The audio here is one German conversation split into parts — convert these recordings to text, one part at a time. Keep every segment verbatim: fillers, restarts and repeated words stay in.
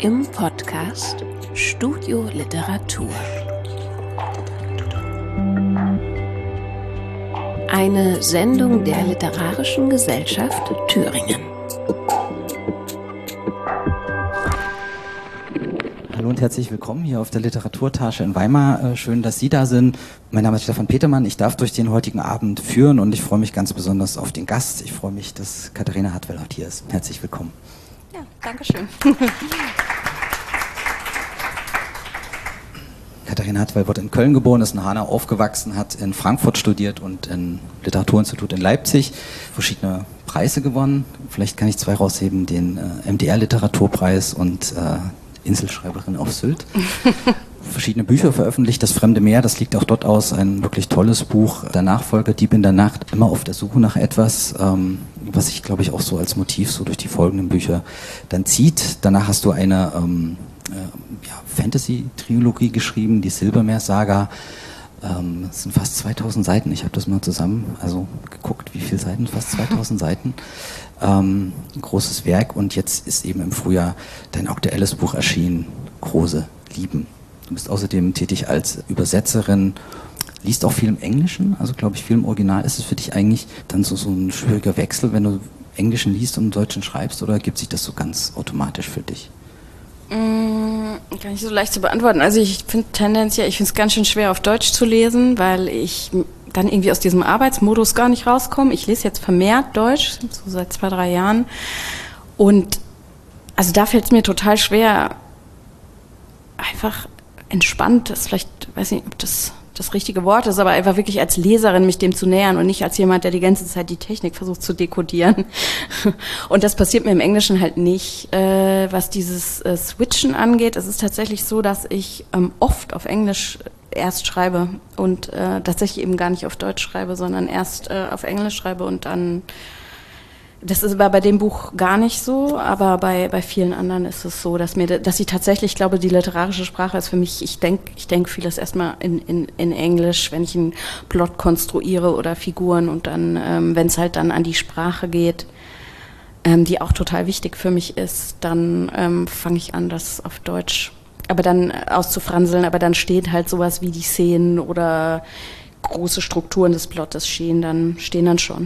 im Podcast Studio Literatur. Eine Sendung der Literarischen Gesellschaft Thüringen. Hallo und herzlich willkommen hier auf der Literaturtasche in Weimar. Schön, dass Sie da sind. Mein Name ist Stefan Petermann. Ich darf durch den heutigen Abend führen und ich freue mich ganz besonders auf den Gast. Ich freue mich, dass Katharina Hartwell heute hier ist. Herzlich willkommen. Ja, danke schön. Katharina Hartwell wurde in Köln geboren, ist in Hanau aufgewachsen, hat in Frankfurt studiert und im Literaturinstitut in Leipzig verschiedene Preise gewonnen. Vielleicht kann ich zwei rausheben, den äh, M D R-Literaturpreis und äh, Inselschreiberin auf Sylt. Verschiedene Bücher veröffentlicht, Das fremde Meer, das liegt auch dort aus, ein wirklich tolles Buch. Der Nachfolger, Dieb in der Nacht, immer auf der Suche nach etwas, ähm, was sich, glaube ich, auch so als Motiv so durch die folgenden Bücher dann zieht. Danach hast du eine ähm, äh, ja, Fantasy-Trilogie geschrieben, die Silbermeer-Saga. Ähm, das sind fast zweitausend Seiten, ich habe das mal zusammen, also geguckt, wie viele Seiten, fast zweitausend Seiten. Ähm, ein großes Werk und jetzt ist eben im Frühjahr dein aktuelles Buch erschienen, Große Lieben. Du bist außerdem tätig als Übersetzerin, liest auch viel im Englischen, also glaube ich viel im Original. Ist es für dich eigentlich dann so, so ein schwieriger Wechsel, wenn du Englischen liest und im Deutschen schreibst, oder gibt sich das so ganz automatisch für dich? Mm, kann ich so leicht zu beantworten. Also ich finde tendenziell, ich finde es ganz schön schwer auf Deutsch zu lesen, weil ich dann irgendwie aus diesem Arbeitsmodus gar nicht rauskomme. Ich lese jetzt vermehrt Deutsch, so seit zwei, drei Jahren. Und also da fällt es mir total schwer, einfach entspannt, das ist vielleicht, weiß nicht, ob das das richtige Wort ist, aber einfach wirklich als Leserin mich dem zu nähern und nicht als jemand, der die ganze Zeit die Technik versucht zu dekodieren. Und das passiert mir im Englischen halt nicht. Äh, was dieses äh, Switchen angeht, es ist tatsächlich so, dass ich ähm, oft auf Englisch erst schreibe und äh, tatsächlich eben gar nicht auf Deutsch schreibe, sondern erst äh, auf Englisch schreibe und dann. Das ist aber bei dem Buch gar nicht so, aber bei, bei vielen anderen ist es so, dass mir, dass ich tatsächlich, ich glaube, die literarische Sprache ist für mich, ich denke ich denk vieles erstmal in, in, in Englisch, wenn ich einen Plot konstruiere oder Figuren und dann, ähm, wenn es halt dann an die Sprache geht, ähm, die auch total wichtig für mich ist, dann ähm, fange ich an, das auf Deutsch, aber dann auszufranseln, aber dann steht halt sowas wie die Szenen oder große Strukturen des Plottes stehen dann, stehen dann schon.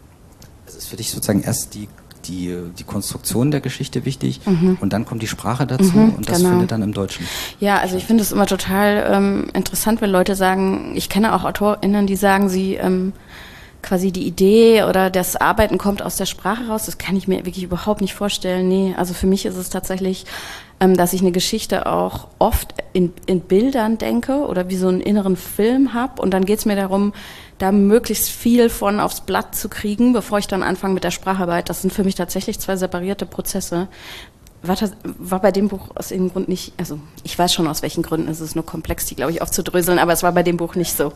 Es ist für dich sozusagen erst die, die, die Konstruktion der Geschichte wichtig mhm. und dann kommt die Sprache dazu mhm, und das genau. findet dann im Deutschen. Ja, also ich finde es immer total ähm, interessant, wenn Leute sagen, ich kenne auch AutorInnen, die sagen, sie ähm, quasi die Idee oder das Arbeiten kommt aus der Sprache raus. Das kann ich mir wirklich überhaupt nicht vorstellen. Nee, also für mich ist es tatsächlich, ähm, dass ich eine Geschichte auch oft in, in Bildern denke oder wie so einen inneren Film habe und dann geht es mir darum, da möglichst viel von aufs Blatt zu kriegen, bevor ich dann anfange mit der Spracharbeit. Das sind für mich tatsächlich zwei separierte Prozesse. War, das, war bei dem Buch aus dem Grund nicht, also ich weiß schon aus welchen Gründen, es ist nur komplex, die glaube ich aufzudröseln, aber es war bei dem Buch nicht so.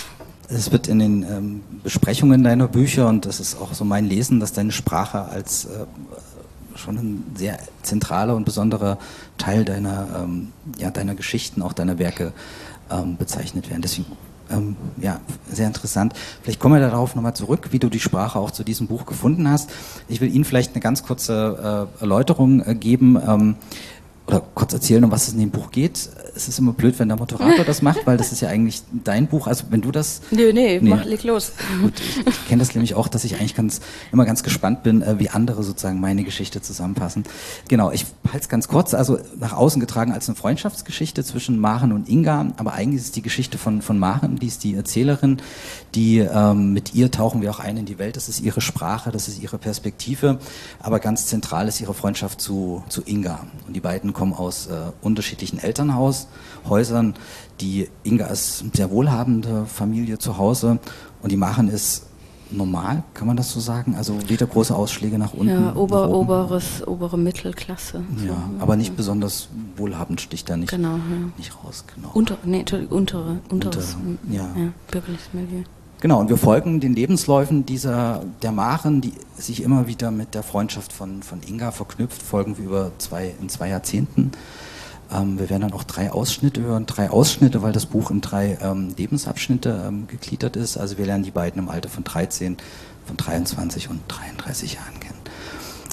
Es wird in den ähm, Besprechungen deiner Bücher, und das ist auch so mein Lesen, dass deine Sprache als äh, schon ein sehr zentraler und besonderer Teil deiner, ähm, ja, deiner Geschichten, auch deiner Werke ähm, bezeichnet werden. Deswegen Ähm, ja, sehr interessant. Vielleicht kommen wir darauf nochmal zurück, wie du die Sprache auch zu diesem Buch gefunden hast. Ich will Ihnen vielleicht eine ganz kurze äh, Erläuterung äh, geben ähm, oder kurz erzählen, um was es in dem Buch geht. Es ist immer blöd, wenn der Moderator das macht, weil das ist ja eigentlich dein Buch. Also wenn du das... Nö, nee, nee. Mach, leg los. Gut, ich, ich kenne das nämlich auch, dass ich eigentlich ganz, immer ganz gespannt bin, äh, wie andere sozusagen meine Geschichte zusammenpassen. Genau, ich halte es ganz kurz, also nach außen getragen als eine Freundschaftsgeschichte zwischen Maren und Inga, aber eigentlich ist es die Geschichte von, von Maren, die ist die Erzählerin, die ähm, mit ihr tauchen wir auch ein in die Welt, das ist ihre Sprache, das ist ihre Perspektive, aber ganz zentral ist ihre Freundschaft zu, zu Inga. Und die beiden kommen aus äh, unterschiedlichen Elternhäusern. Die Inga ist eine sehr wohlhabende Familie zu Hause und die Maren ist normal, kann man das so sagen? Also weder große Ausschläge nach unten. Ja, ober, oberes, obere Mittelklasse. Ja, so, aber nicht besonders wohlhabend sticht da nicht, genau, ja. nicht raus. Genau. Unter, nee, untere, unteres, Untere, ja. ja, bürgerliches Milieu. Genau, und wir folgen den Lebensläufen dieser, der Maren, die sich immer wieder mit der Freundschaft von, von Inga verknüpft, folgen wir über zwei, in zwei Jahrzehnten. Ähm, wir werden dann auch drei Ausschnitte hören, drei Ausschnitte, weil das Buch in drei ähm, Lebensabschnitte ähm, gegliedert ist. Also wir lernen die beiden im Alter von dreizehn, von dreiundzwanzig und dreiunddreißig Jahren kennen.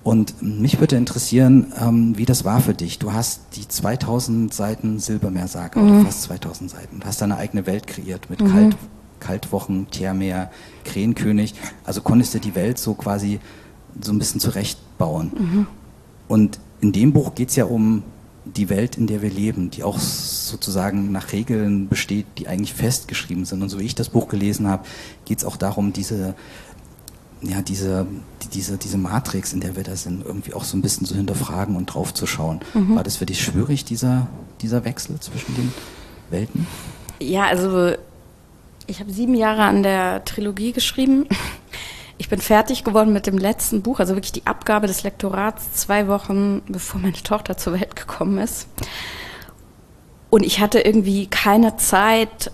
Und mich würde interessieren, ähm, wie das war für dich. Du hast die zweitausend Seiten Silbermeersaga, mhm. oder fast zweitausend Seiten. Du hast deine eigene Welt kreiert mit mhm. Kalt, Kaltwochen, Teermeer, Krähenkönig. Also konntest du die Welt so quasi so ein bisschen zurechtbauen. Mhm. Und in dem Buch geht es ja um die Welt, in der wir leben, die auch sozusagen nach Regeln besteht, die eigentlich festgeschrieben sind. Und so wie ich das Buch gelesen habe, geht es auch darum, diese, ja, diese, diese, diese Matrix, in der wir da sind, irgendwie auch so ein bisschen zu hinterfragen und drauf zu schauen. Mhm. War das für dich schwierig, dieser, dieser Wechsel zwischen den Welten? Ja, also ich habe sieben Jahre an der Trilogie geschrieben. Ich bin fertig geworden mit dem letzten Buch, also wirklich die Abgabe des Lektorats zwei Wochen, bevor meine Tochter zur Welt gekommen ist. Und ich hatte irgendwie keine Zeit,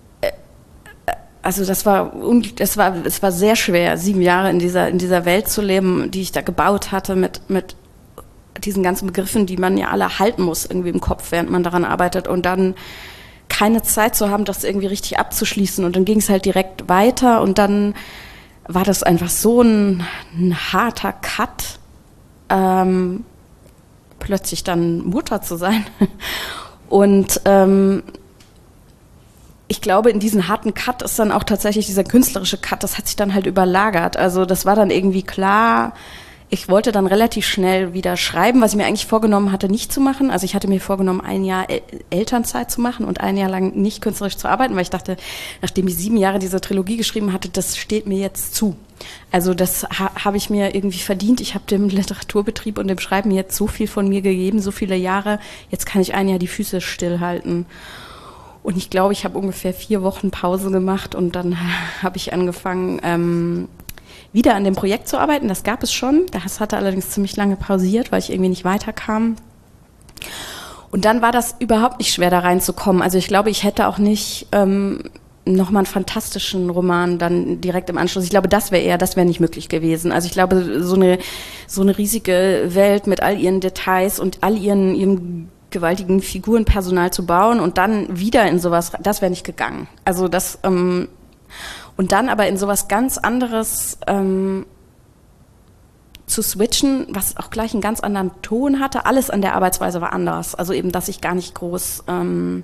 also das war, das war, es war sehr schwer, sieben Jahre in dieser, in dieser Welt zu leben, die ich da gebaut hatte mit, mit diesen ganzen Begriffen, die man ja alle halten muss irgendwie im Kopf, während man daran arbeitet, und dann keine Zeit zu haben, das irgendwie richtig abzuschließen. Und dann ging es halt direkt weiter, und dann war das einfach so ein, ein harter Cut, ähm, plötzlich dann Mutter zu sein. Und ähm, ich glaube, in diesen harten Cut ist dann auch tatsächlich dieser künstlerische Cut, das hat sich dann halt überlagert. Also das war dann irgendwie klar. Ich wollte dann relativ schnell wieder schreiben, was ich mir eigentlich vorgenommen hatte, nicht zu machen. Also ich hatte mir vorgenommen, ein Jahr El- Elternzeit zu machen und ein Jahr lang nicht künstlerisch zu arbeiten, weil ich dachte, nachdem ich sieben Jahre diese Trilogie geschrieben hatte, das steht mir jetzt zu. Also das ha- habe ich mir irgendwie verdient. Ich habe dem Literaturbetrieb und dem Schreiben jetzt so viel von mir gegeben, so viele Jahre. Jetzt kann ich ein Jahr die Füße stillhalten. Und ich glaube, ich habe ungefähr vier Wochen Pause gemacht, und dann habe ich angefangen, ähm, wieder an dem Projekt zu arbeiten. Das gab es schon. Das hatte allerdings ziemlich lange pausiert, weil ich irgendwie nicht weiterkam. Und dann war das überhaupt nicht schwer, da reinzukommen. Also ich glaube, ich hätte auch nicht ähm, nochmal einen fantastischen Roman dann direkt im Anschluss. Ich glaube, das wäre eher, das wäre nicht möglich gewesen. Also ich glaube, so eine, so eine riesige Welt mit all ihren Details und all ihren, ihrem gewaltigen Figurenpersonal zu bauen und dann wieder in sowas, das wäre nicht gegangen. Also das... Ähm, Und dann aber in sowas ganz anderes ähm, zu switchen, was auch gleich einen ganz anderen Ton hatte. Alles an der Arbeitsweise war anders. Also eben, dass ich gar nicht groß... Ähm,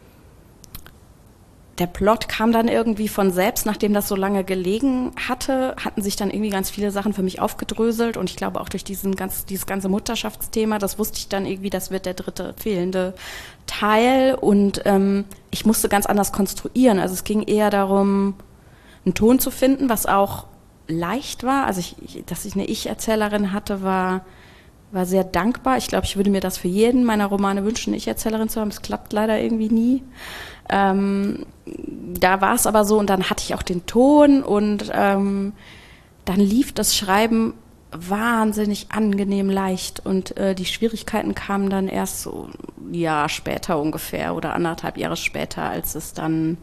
der Plot kam dann irgendwie von selbst, nachdem das so lange gelegen hatte, hatten sich dann irgendwie ganz viele Sachen für mich aufgedröselt. Und ich glaube auch durch diesen ganz, dieses ganze Mutterschaftsthema, das wusste ich dann irgendwie, das wird der dritte fehlende Teil. Und ähm, ich musste ganz anders konstruieren. Also es ging eher darum, einen Ton zu finden, was auch leicht war. Also ich, ich, dass ich eine Ich-Erzählerin hatte, war, war sehr dankbar. Ich glaube, ich würde mir das für jeden meiner Romane wünschen, eine Ich-Erzählerin zu haben. Es klappt leider irgendwie nie. Ähm, da war es aber so, und dann hatte ich auch den Ton, und ähm, dann lief das Schreiben wahnsinnig angenehm leicht, und äh, die Schwierigkeiten kamen dann erst so ein Jahr später ungefähr oder anderthalb Jahre später, als es dann...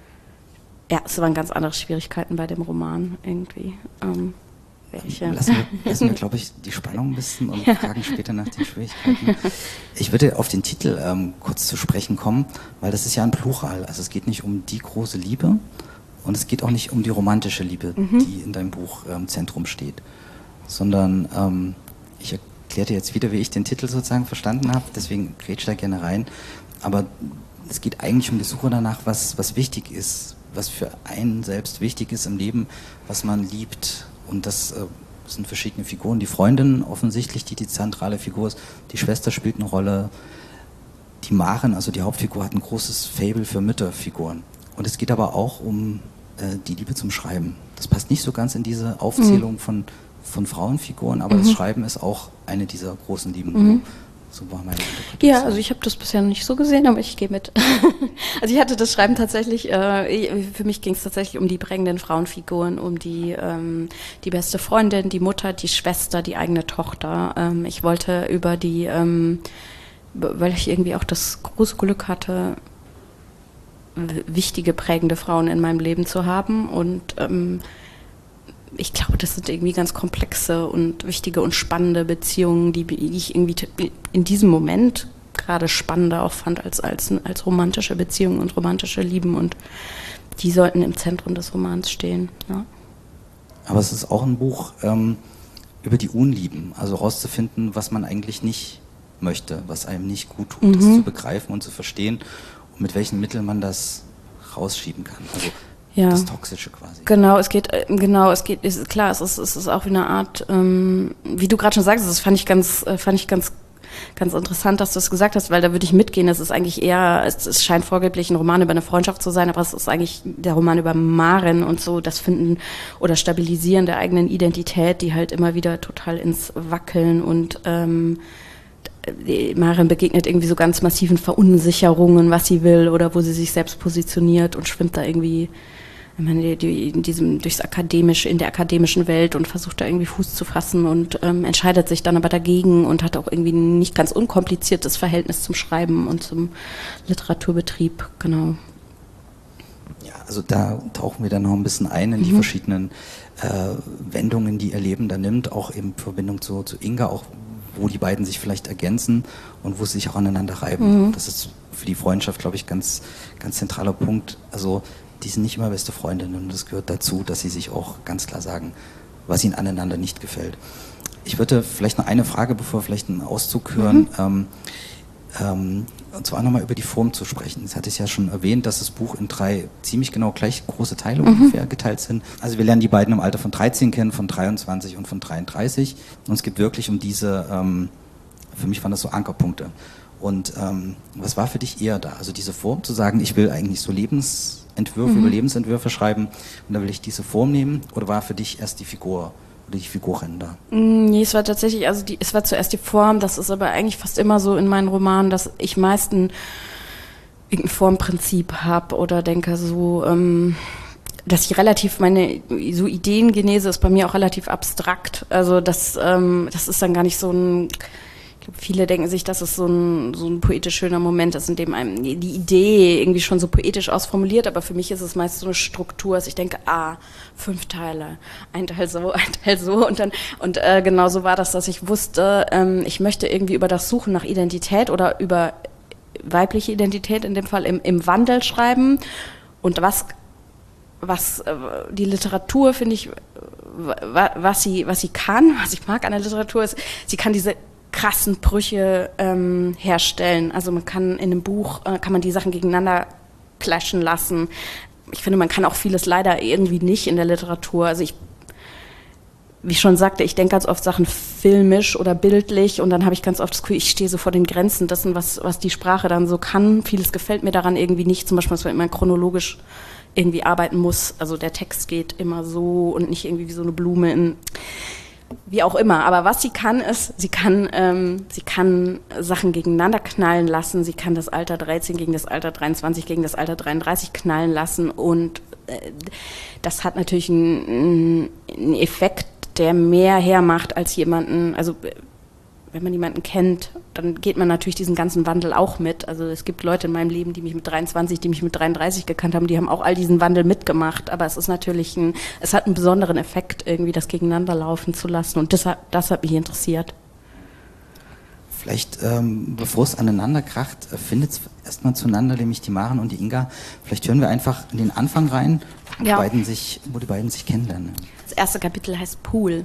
Ja, es waren ganz andere Schwierigkeiten bei dem Roman irgendwie. Ähm, welche? Lassen wir, lassen wir glaube ich, die Spannung ein bisschen und ja. fragen später nach den Schwierigkeiten. Ich würde auf den Titel ähm, kurz zu sprechen kommen, weil das ist ja ein Plural. Also es geht nicht um die große Liebe, und es geht auch nicht um die romantische Liebe, mhm. die in deinem Buch im ähm, Zentrum steht, sondern ähm, ich erkläre dir jetzt wieder, wie ich den Titel sozusagen verstanden habe, deswegen grätsch da gerne rein. Aber es geht eigentlich um die Suche danach, was, was wichtig ist, was für einen selbst wichtig ist im Leben, was man liebt. Und das äh, sind verschiedene Figuren. Die Freundin offensichtlich, die die zentrale Figur ist. Die Schwester spielt eine Rolle. Die Maren, also die Hauptfigur, hat ein großes Faible für Mütterfiguren. Und es geht aber auch um äh, die Liebe zum Schreiben. Das passt nicht so ganz in diese Aufzählung mhm. von, von Frauenfiguren, aber mhm. das Schreiben ist auch eine dieser großen Lieben. Mhm. So war meine Interpretation. Ja, also ich habe das bisher noch nicht so gesehen, aber ich gehe mit. Also ich hatte das Schreiben tatsächlich, äh, für mich ging es tatsächlich um die prägenden Frauenfiguren, um die, ähm, die beste Freundin, die Mutter, die Schwester, die eigene Tochter. Ähm, ich wollte über die, ähm, weil ich irgendwie auch das große Glück hatte, wichtige, prägende Frauen in meinem Leben zu haben, und ähm, ich glaube, das sind irgendwie ganz komplexe und wichtige und spannende Beziehungen, die, die ich irgendwie in diesem Moment gerade spannender auch fand als, als, als romantische Beziehungen und romantische Lieben, und die sollten im Zentrum des Romans stehen. Ja. Aber es ist auch ein Buch, ähm, über die Unlieben, also rauszufinden, was man eigentlich nicht möchte, was einem nicht gut tut, Mhm. das zu begreifen und zu verstehen und mit welchen Mitteln man das rausschieben kann. Also Ja. das Toxische quasi. Genau, es geht, äh, genau, es geht, ist klar, es ist, es ist auch wie eine Art, ähm, wie du gerade schon sagst, das fand ich ganz, äh, fand ich ganz, ganz interessant, dass du es gesagt hast, weil da würde ich mitgehen. Es ist eigentlich eher, es, es scheint vorgeblich ein Roman über eine Freundschaft zu sein, aber es ist eigentlich der Roman über Maren und so das Finden oder Stabilisieren der eigenen Identität, die halt immer wieder total ins Wackeln und ähm, die Maren begegnet irgendwie so ganz massiven Verunsicherungen, was sie will oder wo sie sich selbst positioniert und schwimmt da irgendwie ich meine, die, die, in diesem, durchs akademische, in der akademischen Welt und versucht da irgendwie Fuß zu fassen und ähm, entscheidet sich dann aber dagegen und hat auch irgendwie ein nicht ganz unkompliziertes Verhältnis zum Schreiben und zum Literaturbetrieb, genau. Ja, also da tauchen wir dann noch ein bisschen ein in Mhm. die verschiedenen äh, Wendungen, die ihr Leben da nimmt, auch in Verbindung zu, zu Inga, auch wo die beiden sich vielleicht ergänzen und wo sie sich auch aneinander reiben. Mhm. Das ist für die Freundschaft, glaube ich, ganz, ganz zentraler Punkt. Also die sind nicht immer beste Freundinnen und das gehört dazu, dass sie sich auch ganz klar sagen, was ihnen aneinander nicht gefällt. Ich würde vielleicht noch eine Frage, bevor wir vielleicht einen Auszug hören, Mhm. ähm, ähm, und zwar nochmal über die Form zu sprechen. Das hatte ich ja schon erwähnt, dass das Buch in drei ziemlich genau gleich große Teile Mhm. ungefähr geteilt sind. Also wir lernen die beiden im Alter von dreizehn kennen, von dreiundzwanzig und von dreiunddreißig. Und es geht wirklich um diese, ähm, für mich waren das so Ankerpunkte. Und ähm, was war für dich eher da? Also diese Form zu sagen, ich will eigentlich so Lebensentwürfe Mhm. über Lebensentwürfe schreiben und da will ich diese Form nehmen, oder war für dich erst die Figur oder die Figuren da? Mm, Nee, es war tatsächlich, also die, es war zuerst die Form, das ist aber eigentlich fast immer so in meinen Romanen, dass ich meistens irgendein Formprinzip habe oder denke so, ähm, dass ich relativ, meine so Ideengenese ist bei mir auch relativ abstrakt. Also das, ähm, das ist dann gar nicht so ein, ich glaube, viele denken sich, dass es so ein, so ein poetisch schöner Moment ist, in dem einem die Idee irgendwie schon so poetisch ausformuliert, aber für mich ist es meist so eine Struktur, dass ich denke, ah, fünf Teile, ein Teil so, ein Teil so und dann, und äh, genau so war das, dass ich wusste, ähm, ich möchte irgendwie über das Suchen nach Identität oder über weibliche Identität in dem Fall im, im Wandel schreiben und was was äh, die Literatur, finde ich, wa, was sie was sie kann, was ich mag an der Literatur ist, sie kann diese krassen Brüche ähm, herstellen. Also man kann in einem Buch, äh, kann man die Sachen gegeneinander clashen lassen. Ich finde, man kann auch vieles leider irgendwie nicht in der Literatur. Also ich, wie ich schon sagte, ich denke ganz oft Sachen filmisch oder bildlich und dann habe ich ganz oft das Gefühl, ich stehe so vor den Grenzen dessen, was, was die Sprache dann so kann. Vieles gefällt mir daran irgendwie nicht. Zum Beispiel, dass man immer chronologisch irgendwie arbeiten muss. Also der Text geht immer so und nicht irgendwie wie so eine Blume in... Wie auch immer, aber was sie kann ist, sie kann, ähm, sie kann Sachen gegeneinander knallen lassen, sie kann das Alter dreizehn gegen das Alter dreiundzwanzig gegen das Alter dreiunddreißig knallen lassen und äh, das hat natürlich einen, einen Effekt, der mehr hermacht als jemanden, also wenn man jemanden kennt, dann geht man natürlich diesen ganzen Wandel auch mit. Also es gibt Leute in meinem Leben, die mich mit dreiundzwanzig, die mich mit dreiunddreißig gekannt haben, die haben auch all diesen Wandel mitgemacht. Aber es ist natürlich ein, es hat einen besonderen Effekt, irgendwie das gegeneinander laufen zu lassen. Und das hat, das hat mich interessiert. Vielleicht, ähm, bevor es aneinander kracht, findet es erstmal zueinander, nämlich die Maren und die Inga. Vielleicht hören wir einfach in den Anfang rein, wo, Ja. die, beiden sich, wo die beiden sich kennenlernen. Das erste Kapitel heißt Pool.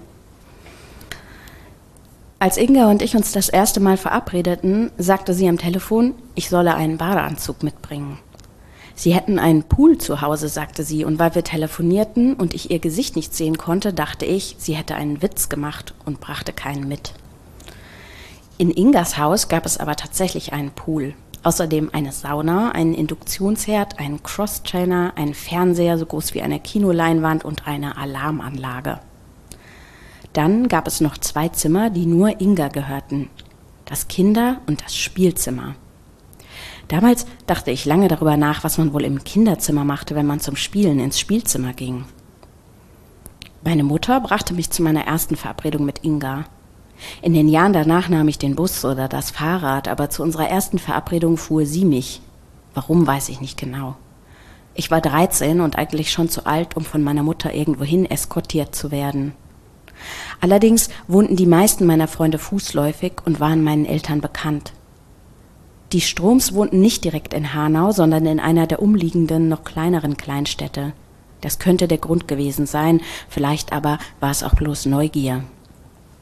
Als Inga und ich uns das erste Mal verabredeten, sagte sie am Telefon, ich solle einen Badeanzug mitbringen. Sie hätten einen Pool zu Hause, sagte sie, und weil wir telefonierten und ich ihr Gesicht nicht sehen konnte, dachte ich, sie hätte einen Witz gemacht und brachte keinen mit. In Ingas Haus gab es aber tatsächlich einen Pool. Außerdem eine Sauna, einen Induktionsherd, einen Crosstrainer, einen Fernseher so groß wie eine Kinoleinwand und eine Alarmanlage. Dann gab es noch zwei Zimmer, die nur Inga gehörten. Das Kinder- und das Spielzimmer. Damals dachte ich lange darüber nach, was man wohl im Kinderzimmer machte, wenn man zum Spielen ins Spielzimmer ging. Meine Mutter brachte mich zu meiner ersten Verabredung mit Inga. In den Jahren danach nahm ich den Bus oder das Fahrrad, aber zu unserer ersten Verabredung fuhr sie mich. Warum, weiß ich nicht genau. Ich war dreizehn und eigentlich schon zu alt, um von meiner Mutter irgendwohin eskortiert zu werden. Allerdings wohnten die meisten meiner Freunde fußläufig und waren meinen Eltern bekannt. Die Stroms wohnten nicht direkt in Hanau, sondern in einer der umliegenden, noch kleineren Kleinstädte. Das könnte der Grund gewesen sein, vielleicht aber war es auch bloß Neugier.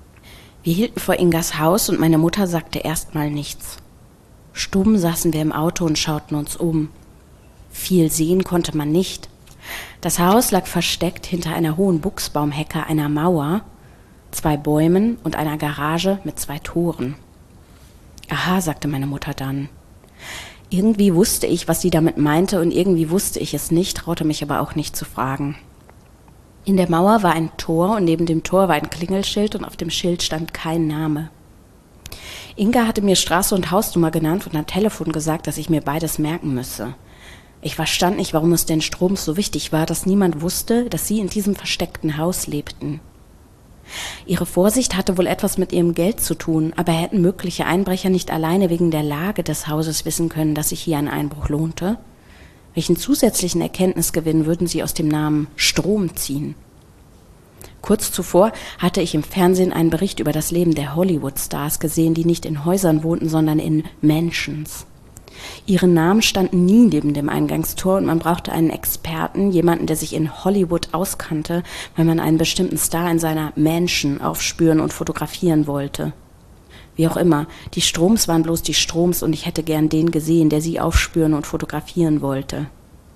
Wir hielten vor Ingas Haus und meine Mutter sagte erstmal nichts. Stumm saßen wir im Auto und schauten uns um. Viel sehen konnte man nicht. Das Haus lag versteckt hinter einer hohen Buchsbaumhecke, einer Mauer, zwei Bäumen und einer Garage mit zwei Toren. Aha, sagte meine Mutter dann. Irgendwie wusste ich, was sie damit meinte, und irgendwie wusste ich es nicht, traute mich aber auch nicht zu fragen. In der Mauer war ein Tor und neben dem Tor war ein Klingelschild und auf dem Schild stand kein Name. Inga hatte mir Straße und Hausnummer genannt und am Telefon gesagt, dass ich mir beides merken müsse. Ich verstand nicht, warum es den Stroms so wichtig war, dass niemand wusste, dass sie in diesem versteckten Haus lebten. Ihre Vorsicht hatte wohl etwas mit ihrem Geld zu tun, aber hätten mögliche Einbrecher nicht alleine wegen der Lage des Hauses wissen können, dass sich hier ein Einbruch lohnte? Welchen zusätzlichen Erkenntnisgewinn würden sie aus dem Namen Strom ziehen? Kurz zuvor hatte ich im Fernsehen einen Bericht über das Leben der Hollywood-Stars gesehen, die nicht in Häusern wohnten, sondern in Mansions. Ihre Namen standen nie neben dem Eingangstor und man brauchte einen Experten, jemanden, der sich in Hollywood auskannte, wenn man einen bestimmten Star in seiner Mansion aufspüren und fotografieren wollte. Wie auch immer, die Stroms waren bloß die Stroms und ich hätte gern den gesehen, der sie aufspüren und fotografieren wollte.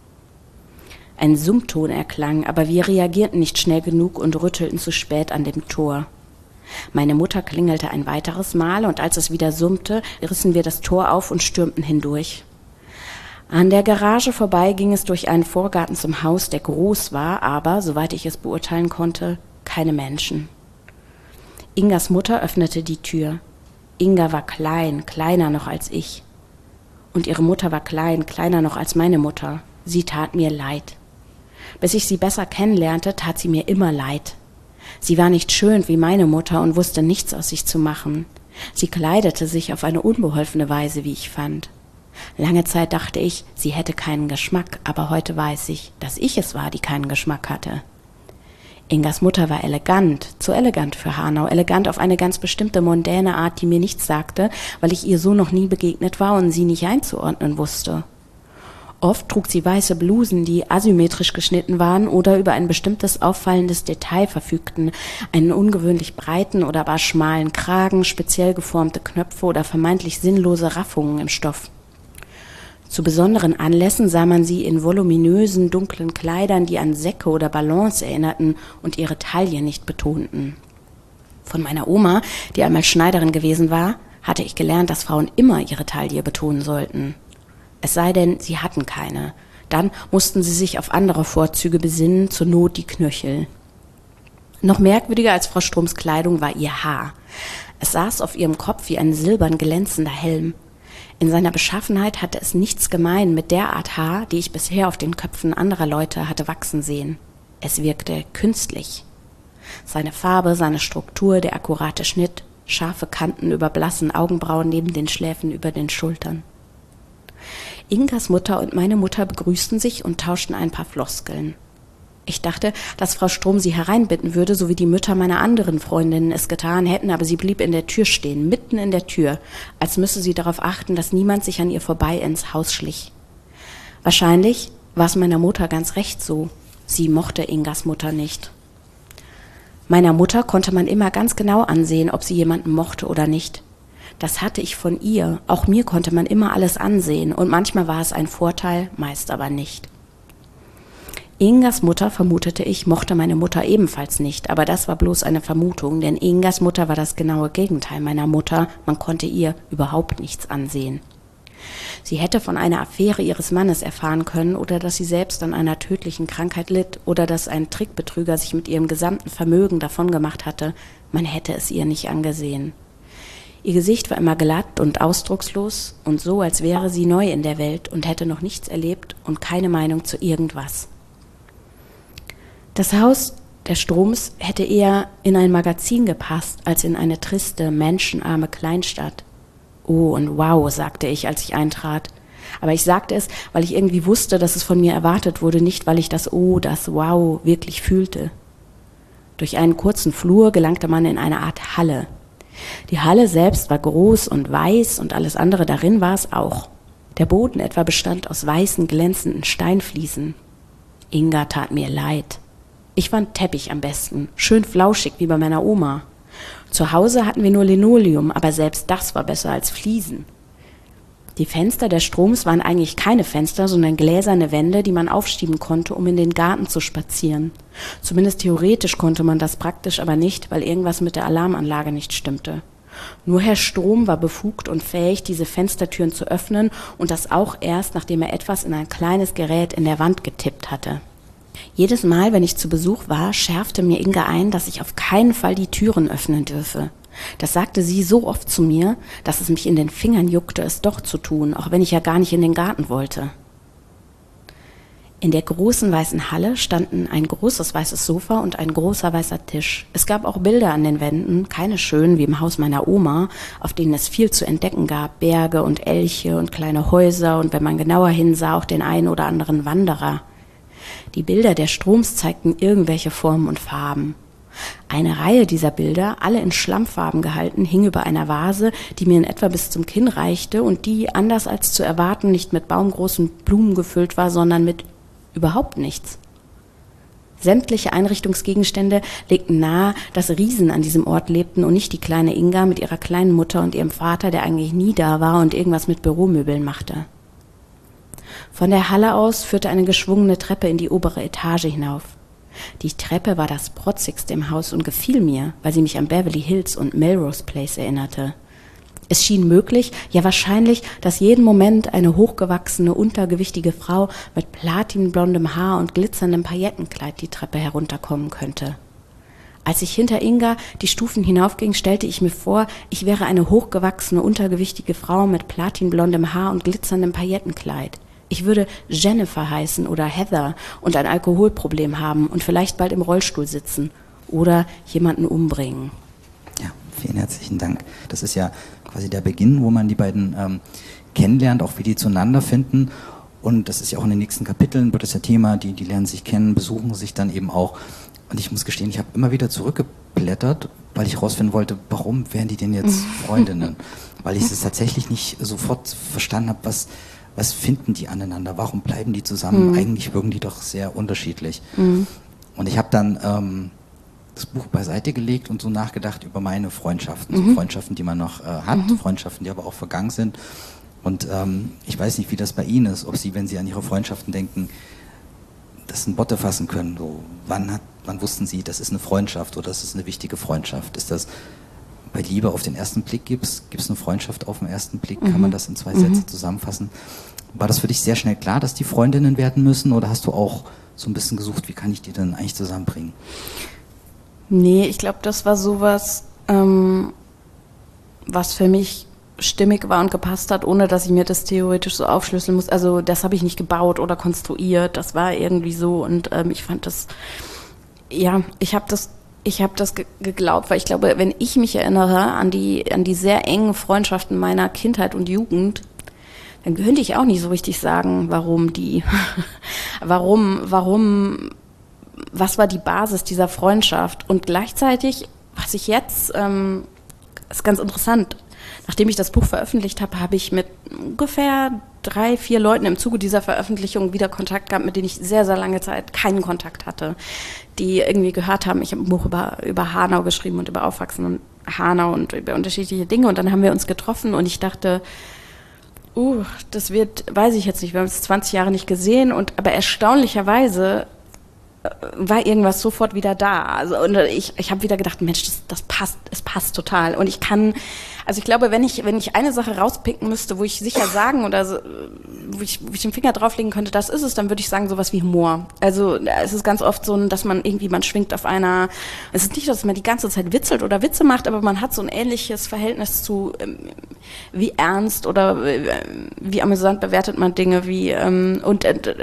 Ein Summton erklang, aber wir reagierten nicht schnell genug und rüttelten zu spät an dem Tor. Meine Mutter klingelte ein weiteres Mal und als es wieder summte, rissen wir das Tor auf und stürmten hindurch. An der Garage vorbei ging es durch einen Vorgarten zum Haus, der groß war, aber, soweit ich es beurteilen konnte, keine Menschen. Ingas Mutter öffnete die Tür. Inga war klein, kleiner noch als ich. Und ihre Mutter war klein, kleiner noch als meine Mutter. Sie tat mir leid. Bis ich sie besser kennenlernte, tat sie mir immer leid. Sie war nicht schön wie meine Mutter und wusste nichts aus sich zu machen. Sie kleidete sich auf eine unbeholfene Weise, wie ich fand. Lange Zeit dachte ich, sie hätte keinen Geschmack, aber heute weiß ich, dass ich es war, die keinen Geschmack hatte. Ingas Mutter war elegant, zu elegant für Hanau, elegant auf eine ganz bestimmte mondäne Art, die mir nichts sagte, weil ich ihr so noch nie begegnet war und sie nicht einzuordnen wusste. Oft trug sie weiße Blusen, die asymmetrisch geschnitten waren oder über ein bestimmtes auffallendes Detail verfügten, einen ungewöhnlich breiten oder aber schmalen Kragen, speziell geformte Knöpfe oder vermeintlich sinnlose Raffungen im Stoff. Zu besonderen Anlässen sah man sie in voluminösen, dunklen Kleidern, die an Säcke oder Ballons erinnerten und ihre Taille nicht betonten. Von meiner Oma, die einmal Schneiderin gewesen war, hatte ich gelernt, dass Frauen immer ihre Taille betonen sollten. Es sei denn, sie hatten keine. Dann mussten sie sich auf andere Vorzüge besinnen, zur Not die Knöchel. Noch merkwürdiger als Frau Stroms Kleidung war ihr Haar. Es saß auf ihrem Kopf wie ein silbern glänzender Helm. In seiner Beschaffenheit hatte es nichts gemein mit der Art Haar, die ich bisher auf den Köpfen anderer Leute hatte wachsen sehen. Es wirkte künstlich. Seine Farbe, seine Struktur, der akkurate Schnitt, scharfe Kanten über blassen Augenbrauen neben den Schläfen über den Schultern. Ingas Mutter und meine Mutter begrüßten sich und tauschten ein paar Floskeln. Ich dachte, dass Frau Strom sie hereinbitten würde, so wie die Mütter meiner anderen Freundinnen es getan hätten, aber sie blieb in der Tür stehen, mitten in der Tür, als müsse sie darauf achten, dass niemand sich an ihr vorbei ins Haus schlich. Wahrscheinlich war es meiner Mutter ganz recht so. Sie mochte Ingas Mutter nicht. Meiner Mutter konnte man immer ganz genau ansehen, ob sie jemanden mochte oder nicht. Das hatte ich von ihr. Auch mir konnte man immer alles ansehen und manchmal war es ein Vorteil, meist aber nicht. Ingas Mutter, vermutete ich, mochte meine Mutter ebenfalls nicht, aber das war bloß eine Vermutung, denn Ingas Mutter war das genaue Gegenteil meiner Mutter, man konnte ihr überhaupt nichts ansehen. Sie hätte von einer Affäre ihres Mannes erfahren können oder dass sie selbst an einer tödlichen Krankheit litt oder dass ein Trickbetrüger sich mit ihrem gesamten Vermögen davongemacht hatte, man hätte es ihr nicht angesehen. Ihr Gesicht war immer glatt und ausdruckslos und so, als wäre sie neu in der Welt und hätte noch nichts erlebt und keine Meinung zu irgendwas. Das Haus der Stroms hätte eher in ein Magazin gepasst, als in eine triste, menschenarme Kleinstadt. Oh und wow, sagte ich, als ich eintrat. Aber ich sagte es, weil ich irgendwie wusste, dass es von mir erwartet wurde, nicht weil ich das Oh, das Wow wirklich fühlte. Durch einen kurzen Flur gelangte man in eine Art Halle. Die Halle selbst war groß und weiß und alles andere darin war es auch. Der Boden etwa bestand aus weißen, glänzenden Steinfliesen. Inga tat mir leid. Ich fand Teppich am besten, schön flauschig wie bei meiner Oma. Zu Hause hatten wir nur Linoleum, aber selbst das war besser als Fliesen. Die Fenster der Stroms waren eigentlich keine Fenster, sondern gläserne Wände, die man aufschieben konnte, um in den Garten zu spazieren. Zumindest theoretisch konnte man das, praktisch aber nicht, weil irgendwas mit der Alarmanlage nicht stimmte. Nur Herr Strom war befugt und fähig, diese Fenstertüren zu öffnen, und das auch erst, nachdem er etwas in ein kleines Gerät in der Wand getippt hatte. Jedes Mal, wenn ich zu Besuch war, schärfte mir Inga ein, dass ich auf keinen Fall die Türen öffnen dürfe. Das sagte sie so oft zu mir, dass es mich in den Fingern juckte, es doch zu tun, auch wenn ich ja gar nicht in den Garten wollte. In der großen weißen Halle standen ein großes weißes Sofa und ein großer weißer Tisch. Es gab auch Bilder an den Wänden, keine schönen wie im Haus meiner Oma, auf denen es viel zu entdecken gab, Berge und Elche und kleine Häuser und wenn man genauer hinsah, auch den einen oder anderen Wanderer. Die Bilder der Stroms zeigten irgendwelche Formen und Farben. Eine Reihe dieser Bilder, alle in Schlammfarben gehalten, hing über einer Vase, die mir in etwa bis zum Kinn reichte und die, anders als zu erwarten, nicht mit baumgroßen Blumen gefüllt war, sondern mit überhaupt nichts. Sämtliche Einrichtungsgegenstände legten nahe, dass Riesen an diesem Ort lebten und nicht die kleine Inga mit ihrer kleinen Mutter und ihrem Vater, der eigentlich nie da war und irgendwas mit Büromöbeln machte. Von der Halle aus führte eine geschwungene Treppe in die obere Etage hinauf. Die Treppe war das protzigste im Haus und gefiel mir, weil sie mich an Beverly Hills und Melrose Place erinnerte. Es schien möglich, ja wahrscheinlich, dass jeden Moment eine hochgewachsene, untergewichtige Frau mit platinblondem Haar und glitzerndem Paillettenkleid die Treppe herunterkommen könnte. Als ich hinter Inga die Stufen hinaufging, stellte ich mir vor, ich wäre eine hochgewachsene, untergewichtige Frau mit platinblondem Haar und glitzerndem Paillettenkleid. Ich würde Jennifer heißen oder Heather und ein Alkoholproblem haben und vielleicht bald im Rollstuhl sitzen oder jemanden umbringen. Ja, vielen herzlichen Dank. Das ist ja quasi der Beginn, wo man die beiden ähm, kennenlernt, auch wie die zueinander finden. Und das ist ja auch in den nächsten Kapiteln, wird das ja Thema, die, die lernen sich kennen, besuchen sich dann eben auch. Und ich muss gestehen, ich habe immer wieder zurückgeblättert, weil ich herausfinden wollte, warum wären die denn jetzt Freundinnen? Weil ich es tatsächlich nicht sofort verstanden habe, was... Was finden die aneinander? Warum bleiben die zusammen? Mhm. Eigentlich wirken die doch sehr unterschiedlich. Mhm. Und ich habe dann ähm, das Buch beiseite gelegt und so nachgedacht über meine Freundschaften. Mhm. So Freundschaften, die man noch äh, hat, mhm. Freundschaften, die aber auch vergangen sind. Und ähm, ich weiß nicht, wie das bei Ihnen ist, ob Sie, wenn Sie an Ihre Freundschaften denken, das in Worte fassen können. So, wann, hat, wann wussten Sie, das ist eine Freundschaft oder das ist eine wichtige Freundschaft? Ist das bei Liebe auf den ersten Blick, gibt es eine Freundschaft auf den ersten Blick? Mhm. Kann man das in zwei mhm. Sätze zusammenfassen? War das für dich sehr schnell klar, dass die Freundinnen werden müssen, oder hast du auch so ein bisschen gesucht, wie kann ich die denn eigentlich zusammenbringen? Nee, ich glaube, das war sowas, ähm, was für mich stimmig war und gepasst hat, ohne dass ich mir das theoretisch so aufschlüsseln muss. Also das habe ich nicht gebaut oder konstruiert, das war irgendwie so und ähm, ich fand das, ja, ich habe das Ich habe das ge- geglaubt, weil ich glaube, wenn ich mich erinnere an die, an die sehr engen Freundschaften meiner Kindheit und Jugend, dann könnte ich auch nicht so richtig sagen, warum die, warum, warum, was war die Basis dieser Freundschaft? Und gleichzeitig, was ich jetzt, ähm, ist ganz interessant, nachdem ich das Buch veröffentlicht habe, habe ich mit ungefähr drei, vier Leuten im Zuge dieser Veröffentlichung wieder Kontakt gehabt, mit denen ich sehr, sehr lange Zeit keinen Kontakt hatte, die irgendwie gehört haben, ich habe ein Buch über, über Hanau geschrieben und über Aufwachsen und Hanau und über unterschiedliche Dinge und dann haben wir uns getroffen und ich dachte, uh, das wird, weiß ich jetzt nicht, wir haben es zwanzig Jahre nicht gesehen und aber erstaunlicherweise war irgendwas sofort wieder da. Also und ich, ich habe wieder gedacht, Mensch, das, das passt, es passt total. Und ich kann, also ich glaube, wenn ich, wenn ich eine Sache rauspicken müsste, wo ich sicher sagen oder so, wo ich, wo ich den Finger drauflegen könnte, das ist es, dann würde ich sagen, sowas wie Humor. Also es ist ganz oft so, dass man irgendwie, man schwingt auf einer, es ist nicht, dass man die ganze Zeit witzelt oder Witze macht, aber man hat so ein ähnliches Verhältnis zu, wie ernst oder wie amüsant bewertet man Dinge, wie, und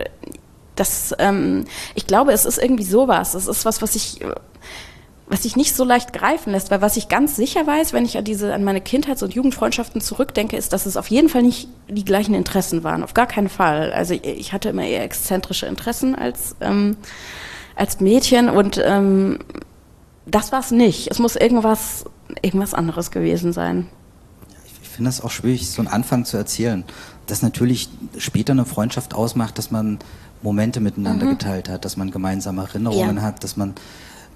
Das, ähm, ich glaube, es ist irgendwie sowas. Es ist was, was ich, was sich nicht so leicht greifen lässt, weil was ich ganz sicher weiß, wenn ich an diese, an meine Kindheits- und Jugendfreundschaften zurückdenke, ist, dass es auf jeden Fall nicht die gleichen Interessen waren. Auf gar keinen Fall. Also ich, ich hatte immer eher exzentrische Interessen als, ähm, als Mädchen und ähm, das war es nicht. Es muss irgendwas, irgendwas anderes gewesen sein. Ich finde das auch schwierig, so einen Anfang zu erzählen. Dass natürlich später eine Freundschaft ausmacht, dass man Momente miteinander mhm. geteilt hat, dass man gemeinsame Erinnerungen ja. hat, dass man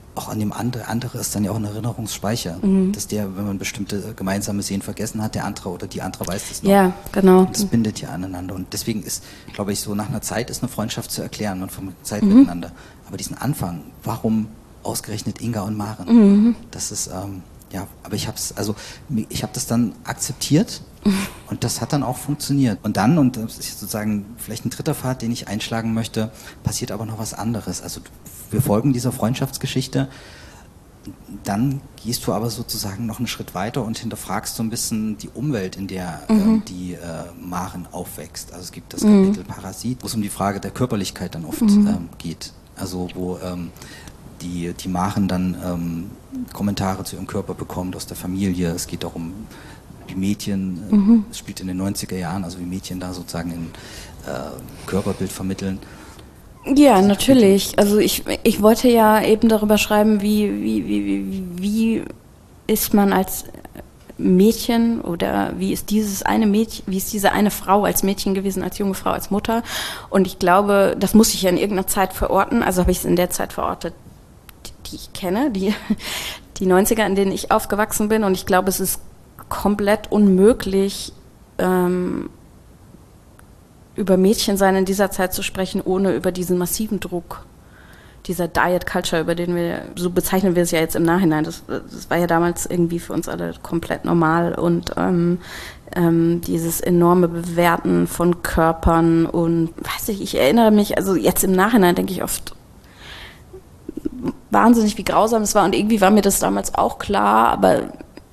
auch an dem andere, andere ist dann ja auch ein Erinnerungsspeicher, mhm. dass der, wenn man bestimmte gemeinsame Szenen vergessen hat, der andere oder die andere weiß das noch. Ja, genau. Und das bindet ja aneinander und deswegen ist, glaube ich, so nach einer Zeit ist eine Freundschaft zu erklären, man verbringt Zeit mhm. miteinander. Aber diesen Anfang, warum ausgerechnet Inga und Maren? Mhm. Das ist, ähm, ja, aber ich habe es, also ich habe das dann akzeptiert mhm. und das hat dann auch funktioniert. Und dann, und das ist sozusagen vielleicht ein dritter Pfad, den ich einschlagen möchte, passiert aber noch was anderes. Also wir folgen dieser Freundschaftsgeschichte, dann gehst du aber sozusagen noch einen Schritt weiter und hinterfragst so ein bisschen die Umwelt, in der mhm. äh, die äh, Maren aufwächst. Also es gibt das mhm. Kapitel Parasit, wo es um die Frage der Körperlichkeit dann oft mhm. ähm, geht. Also wo ähm, die, die Maren dann ähm, Kommentare zu ihrem Körper bekommt aus der Familie. Es geht auch um wie Mädchen, äh, mhm. es spielt in den neunziger Jahren, also wie Mädchen da sozusagen ein äh, Körperbild vermitteln. Ja, natürlich. Also ich, ich wollte ja eben darüber schreiben, wie, wie, wie, wie ist man als Mädchen oder wie ist dieses eine Mädchen, wie ist diese eine Frau als Mädchen gewesen, als junge Frau, als Mutter. Und ich glaube, das muss ich ja in irgendeiner Zeit verorten. Also habe ich es in der Zeit verortet, die ich kenne, die, die neunziger, in denen ich aufgewachsen bin. Und ich glaube, es ist komplett unmöglich, ähm, über Mädchensein in dieser Zeit zu sprechen, ohne über diesen massiven Druck dieser Diet Culture, über den wir, so bezeichnen wir es ja jetzt im Nachhinein, das, das war ja damals irgendwie für uns alle komplett normal und ähm, ähm, dieses enorme Bewerten von Körpern und weiß ich, ich erinnere mich, also jetzt im Nachhinein denke ich oft wahnsinnig, wie grausam es war und irgendwie war mir das damals auch klar, aber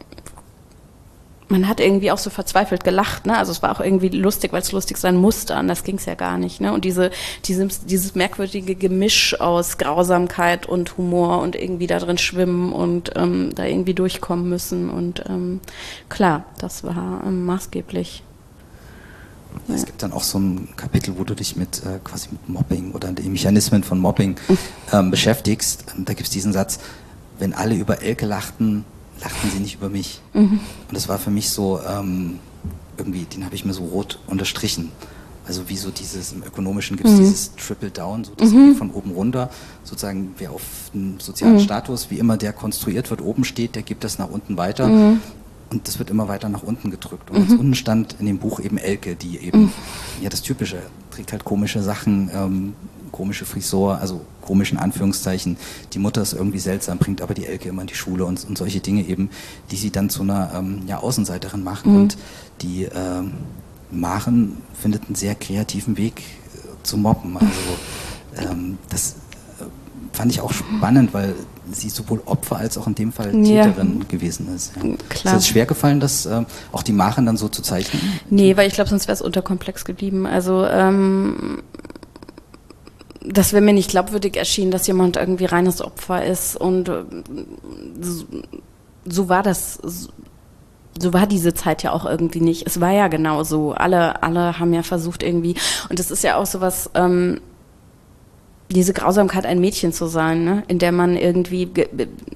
man hat irgendwie auch so verzweifelt gelacht, ne? Also es war auch irgendwie lustig, weil es lustig sein musste, anders ging es ja gar nicht, ne? Und diese, dieses, dieses merkwürdige Gemisch aus Grausamkeit und Humor und irgendwie da drin schwimmen und ähm, da irgendwie durchkommen müssen und ähm, klar, das war ähm, maßgeblich. Ja, es gibt dann auch so ein Kapitel, wo du dich mit äh, quasi mit Mobbing oder den Mechanismen von Mobbing ähm, beschäftigst. Da gibt es diesen Satz, wenn alle über Elke lachten, lachten sie nicht über mich. Mhm. Und das war für mich so, ähm, irgendwie, den habe ich mir so rot unterstrichen. Also wie so dieses, im Ökonomischen gibt es mhm. dieses Triple Down, so das mhm. geht von oben runter, sozusagen wer auf einen sozialen mhm. Status, wie immer der konstruiert wird, oben steht, der gibt das nach unten weiter. Mhm. Und das wird immer weiter nach unten gedrückt. Und mhm. ganz unten stand in dem Buch eben Elke, die eben, mhm. ja das Typische, trägt halt komische Sachen, ähm, komische Frisur, also komischen Anführungszeichen. Die Mutter ist irgendwie seltsam, bringt aber die Elke immer in die Schule und, und solche Dinge eben, die sie dann zu einer ähm, ja, Außenseiterin machen. Mhm. Und die ähm, Maren findet einen sehr kreativen Weg äh, zu mobben. Also ähm, das äh, fand ich auch spannend, weil sie sowohl Opfer als auch in dem Fall Täterin ja. gewesen ist. Ja. Klar. Ist es schwer gefallen, das äh, auch die Maren dann so zu zeichnen? Nee, weil ich glaube, sonst wäre es unterkomplex geblieben. Also ähm, das wäre mir nicht glaubwürdig erschienen, dass jemand irgendwie reines Opfer ist und äh, so, so war das, so, so war diese Zeit ja auch irgendwie nicht. Es war ja genau so. Alle, alle haben ja versucht irgendwie, und das ist ja auch sowas, ähm, diese Grausamkeit, ein Mädchen zu sein, ne? In der man irgendwie ge-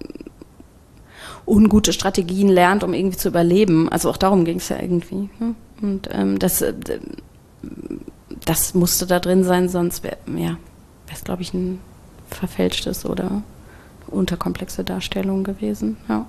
ungute Strategien lernt, um irgendwie zu überleben. Also auch darum ging es ja irgendwie. Ne? Und ähm, das, äh, das musste da drin sein, sonst wäre ja, es, glaube ich, ein verfälschtes oder unterkomplexe Darstellung gewesen. Ja,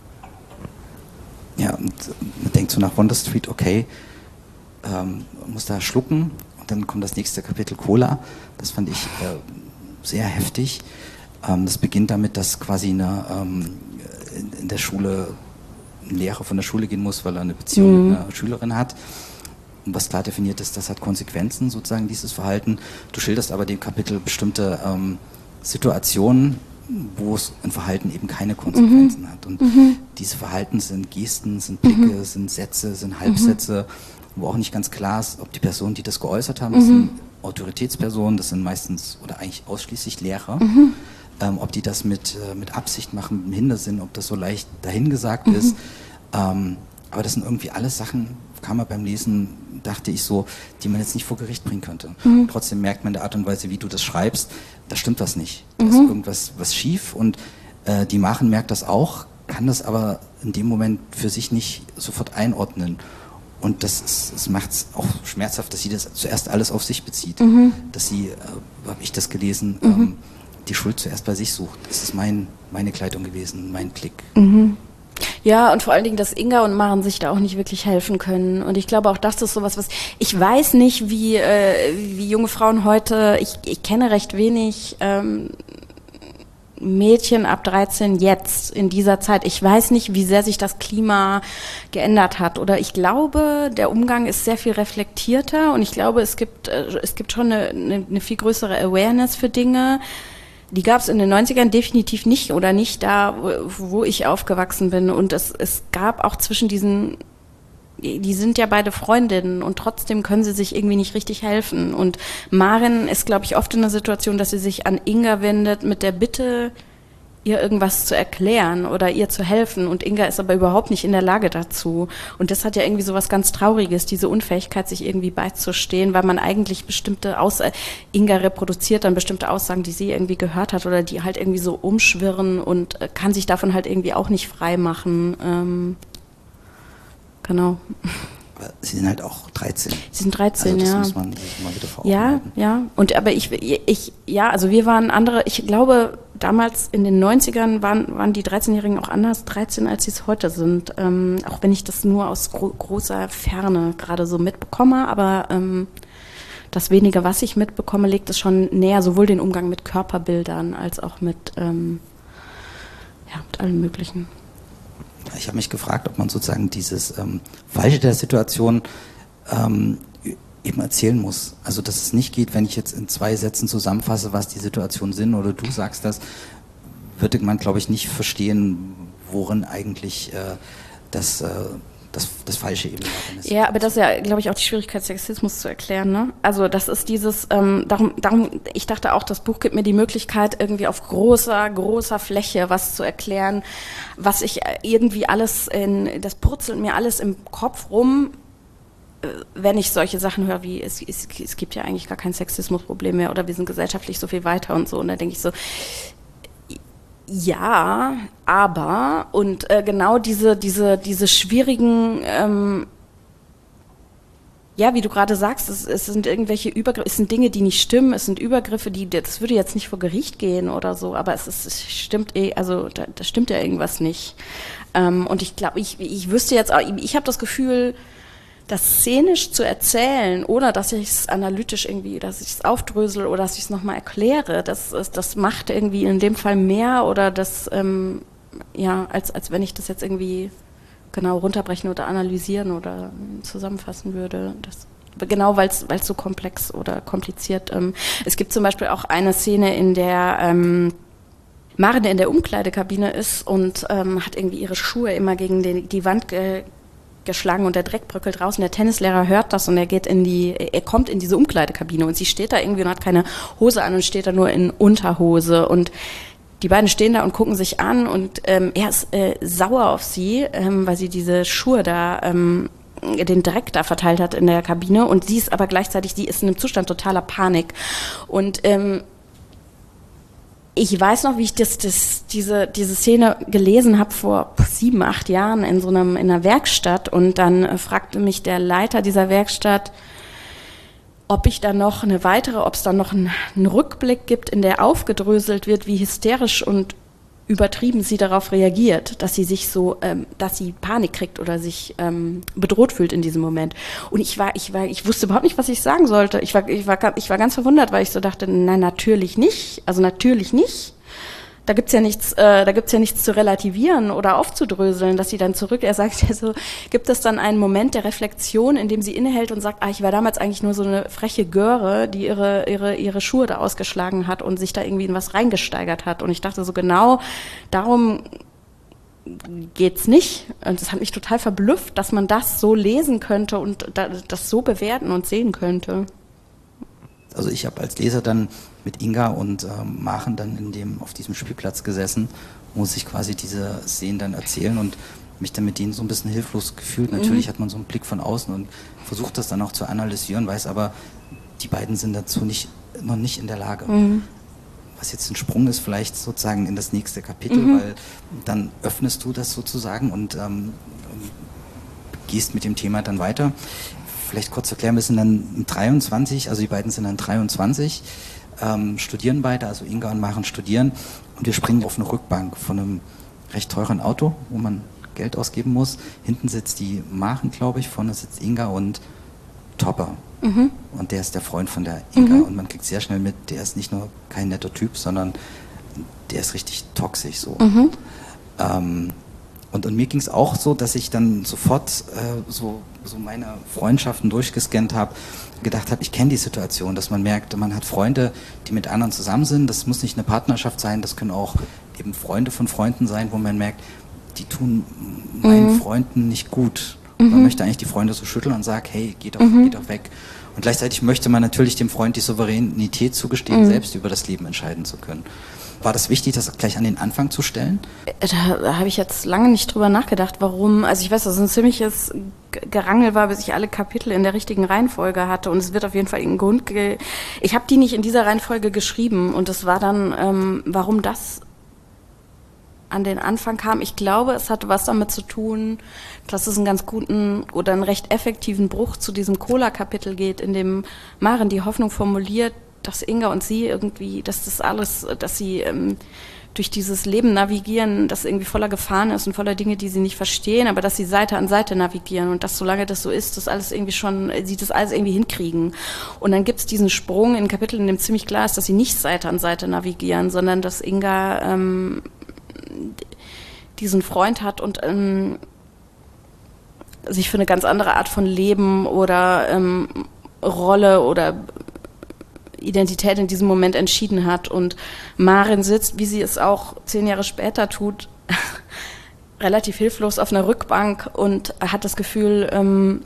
ja und man denkt so nach Wonder Street, okay, ähm, man muss da schlucken. Dann kommt das nächste Kapitel Cola. Das fand ich äh, sehr heftig. Ähm, das beginnt damit, dass quasi eine, ähm, in, in der Schule ein Lehrer von der Schule gehen muss, weil er eine Beziehung mhm. mit einer Schülerin hat. Und was klar definiert ist, das hat Konsequenzen, sozusagen dieses Verhalten. Du schilderst aber dem Kapitel bestimmte ähm, Situationen, wo es ein Verhalten eben keine Konsequenzen mhm. hat. Und mhm. diese Verhalten sind Gesten, sind Blicke, mhm. sind Sätze, sind Halbsätze, mhm. wo auch nicht ganz klar ist, ob die Personen, die das geäußert haben, das mhm. sind Autoritätspersonen, das sind meistens oder eigentlich ausschließlich Lehrer, mhm. ähm, ob die das mit, äh, mit Absicht machen, mit dem Hintersinn, ob das so leicht dahingesagt mhm. ist. Ähm, aber das sind irgendwie alles Sachen, kam man beim Lesen, dachte ich so, die man jetzt nicht vor Gericht bringen könnte. Mhm. Trotzdem merkt man in der Art und Weise, wie du das schreibst, da stimmt was nicht. Da mhm. ist irgendwas was schief und äh, die Maren merkt das auch, kann das aber in dem Moment für sich nicht sofort einordnen. Und das, ist, das macht es auch schmerzhaft, dass sie das zuerst alles auf sich bezieht. Mhm. Dass sie, äh, habe ich das gelesen, mhm. ähm, die Schuld zuerst bei sich sucht. Das ist mein, meine Kleidung gewesen, mein Klick. Mhm. Ja, und vor allen Dingen, dass Inga und Maren sich da auch nicht wirklich helfen können. Und ich glaube auch, das ist sowas, was, ich weiß nicht, wie, äh, wie junge Frauen heute, ich, ich kenne recht wenig ähm, Mädchen ab dreizehn jetzt in dieser Zeit. Ich weiß nicht, wie sehr sich das Klima geändert hat. Oder ich glaube, der Umgang ist sehr viel reflektierter und ich glaube, es gibt, äh, es gibt schon eine, eine, eine viel größere Awareness für Dinge. Die gab es in den neunzigern definitiv nicht oder nicht da, wo, wo ich aufgewachsen bin. Und es, es gab auch zwischen diesen, die sind ja beide Freundinnen und trotzdem können sie sich irgendwie nicht richtig helfen. Und Maren ist, glaube ich, oft in der Situation, dass sie sich an Inga wendet mit der Bitte, ihr irgendwas zu erklären oder ihr zu helfen. Und Inga ist aber überhaupt nicht in der Lage dazu. Und das hat ja irgendwie so was ganz Trauriges, diese Unfähigkeit, sich irgendwie beizustehen, weil man eigentlich bestimmte Aussagen, Inga reproduziert dann bestimmte Aussagen, die sie irgendwie gehört hat oder die halt irgendwie so umschwirren und kann sich davon halt irgendwie auch nicht frei machen. Ähm, genau. Aber Sie sind halt auch dreizehn. Sie sind dreizehn, also das ja. muss man sich mal wieder vor Augen Ja, halten. ja. Und aber ich, ich, ja, also wir waren andere, ich glaube, damals in den neunzigern waren, waren die dreizehnjährigen auch anders dreizehn, als sie es heute sind. Ähm, auch wenn ich das nur aus gro- großer Ferne gerade so mitbekomme, aber ähm, das Wenige, was ich mitbekomme, legt es schon näher, sowohl den Umgang mit Körperbildern als auch mit, ähm, ja, mit allem Möglichen. Ich habe mich gefragt, ob man sozusagen dieses ähm, Falsche der Situation ähm, eben erzählen muss. Also dass es nicht geht, wenn ich jetzt in zwei Sätzen zusammenfasse, was die Situationen sind oder du sagst das, würde man, glaube ich, nicht verstehen, worin eigentlich äh, das, äh, das, das Falsche eben darin ist. Ja, aber das ist ja, glaube ich, auch die Schwierigkeit, Sexismus zu erklären, ne? Also das ist dieses, ähm, darum, darum, ich dachte auch, das Buch gibt mir die Möglichkeit, irgendwie auf großer, großer Fläche was zu erklären, was ich irgendwie alles in, das purzelt mir alles im Kopf rum, wenn ich solche Sachen höre, wie es, es, es gibt ja eigentlich gar kein Sexismusproblem mehr oder wir sind gesellschaftlich so viel weiter und so. Und da denke ich so, ja, aber und äh, genau diese, diese, diese schwierigen, ähm, ja, wie du gerade sagst, es, es sind irgendwelche Übergriffe, es sind Dinge, die nicht stimmen, es sind Übergriffe, die, das würde jetzt nicht vor Gericht gehen oder so, aber es, ist, es stimmt eh, also da, da stimmt ja irgendwas nicht. Ähm, und ich glaube, ich, ich wüsste jetzt auch, ich habe das Gefühl, das szenisch zu erzählen, ohne dass ich es analytisch irgendwie, dass ich es aufdrösel oder dass ich es nochmal erkläre, das, das macht irgendwie in dem Fall mehr oder das, ähm, ja, als, als wenn ich das jetzt irgendwie genau runterbrechen oder analysieren oder zusammenfassen würde. Das, genau, weil es so komplex oder kompliziert. Ähm, es gibt zum Beispiel auch eine Szene, in der ähm, Maren in der Umkleidekabine ist und ähm, hat irgendwie ihre Schuhe immer gegen die, die Wand ge geschlagen und der Dreck bröckelt raus und der Tennislehrer hört das und er geht in die, er kommt in diese Umkleidekabine und sie steht da irgendwie und hat keine Hose an und steht da nur in Unterhose und die beiden stehen da und gucken sich an und ähm, er ist äh, sauer auf sie, ähm, weil sie diese Schuhe da, ähm, den Dreck da verteilt hat in der Kabine und sie ist aber gleichzeitig, sie ist in einem Zustand totaler Panik und ähm, ich weiß noch, wie ich das, das, diese, diese Szene gelesen habe vor sieben, acht Jahren in so einem, in einer Werkstatt und dann äh, fragte mich der Leiter dieser Werkstatt, ob ich da noch eine weitere, ob es da noch einen, einen Rückblick gibt, in der aufgedröselt wird, wie hysterisch und übertrieben sie darauf reagiert, dass sie sich so, ähm, dass sie Panik kriegt oder sich ähm, bedroht fühlt in diesem Moment. Und ich war, ich war, ich wusste überhaupt nicht, was ich sagen sollte. Ich war, ich war, ich war ganz verwundert, weil ich so dachte, nein, natürlich nicht. Also natürlich nicht. Da gibt's ja nichts, äh, da gibt's ja nichts zu relativieren oder aufzudröseln, dass sie dann zurück, er sagt ja so, gibt es dann einen Moment der Reflexion, in dem sie innehält und sagt, ah, ich war damals eigentlich nur so eine freche Göre, die ihre, ihre, ihre Schuhe da ausgeschlagen hat und sich da irgendwie in was reingesteigert hat. Und ich dachte so, genau darum geht's nicht. Und das hat mich total verblüfft, dass man das so lesen könnte und das so bewerten und sehen könnte. Also ich habe als Leser dann mit Inga und ähm, Maren dann in dem, auf diesem Spielplatz gesessen, muss ich quasi diese Szenen dann erzählen und mich dann mit denen so ein bisschen hilflos gefühlt. Mhm. Natürlich hat man so einen Blick von außen und versucht das dann auch zu analysieren, weiß aber, die beiden sind dazu nicht, noch nicht in der Lage. Mhm. Was jetzt ein Sprung ist, vielleicht sozusagen in das nächste Kapitel, mhm. weil dann öffnest du das sozusagen und ähm, gehst mit dem Thema dann weiter. Vielleicht kurz erklären, wir sind dann dreiundzwanzig, also die beiden sind dann dreiundzwanzig, ähm, studieren beide, also Inga und Maren studieren und wir springen auf eine Rückbank von einem recht teuren Auto, wo man Geld ausgeben muss. Hinten sitzt die Maren, glaube ich, vorne sitzt Inga und Topper. Mhm. Und der ist der Freund von der Inga mhm. und man kriegt sehr schnell mit, der ist nicht nur kein netter Typ, sondern der ist richtig toxisch so. Mhm. Ähm, und, und mir ging es auch so, dass ich dann sofort äh, so, so meine Freundschaften durchgescannt habe, gedacht habe, ich kenne die Situation, dass man merkt, man hat Freunde, die mit anderen zusammen sind. Das muss nicht eine Partnerschaft sein, das können auch eben Freunde von Freunden sein, wo man merkt, die tun meinen mhm. Freunden nicht gut. Mhm. Man möchte eigentlich die Freunde so schütteln und sagt, hey, geh doch, mhm. geh doch weg. Und gleichzeitig möchte man natürlich dem Freund die Souveränität zugestehen, mhm. selbst über das Leben entscheiden zu können. War das wichtig, das gleich an den Anfang zu stellen? Da, da habe ich jetzt lange nicht drüber nachgedacht, warum. Also ich weiß, dass es ein ziemliches Gerangel war, bis ich alle Kapitel in der richtigen Reihenfolge hatte. Und es wird auf jeden Fall einen Grund ge- Ich habe die nicht in dieser Reihenfolge geschrieben. Und das war dann, ähm, warum das an den Anfang kam. Ich glaube, es hatte was damit zu tun, dass es einen ganz guten oder einen recht effektiven Bruch zu diesem Cola-Kapitel geht, in dem Maren die Hoffnung formuliert, dass Inga und sie irgendwie, dass das alles, dass sie ähm, durch dieses Leben navigieren, das irgendwie voller Gefahren ist und voller Dinge, die sie nicht verstehen, aber dass sie Seite an Seite navigieren und dass solange das so ist, das alles irgendwie schon, sie das alles irgendwie hinkriegen. Und dann gibt es diesen Sprung in Kapitel, in dem ziemlich klar ist, dass sie nicht Seite an Seite navigieren, sondern dass Inga ähm, diesen Freund hat und ähm, sich für eine ganz andere Art von Leben oder ähm, Rolle oder Identität in diesem Moment entschieden hat. Und Maren sitzt, wie sie es auch zehn Jahre später tut, relativ hilflos auf einer Rückbank und hat das Gefühl, ähm,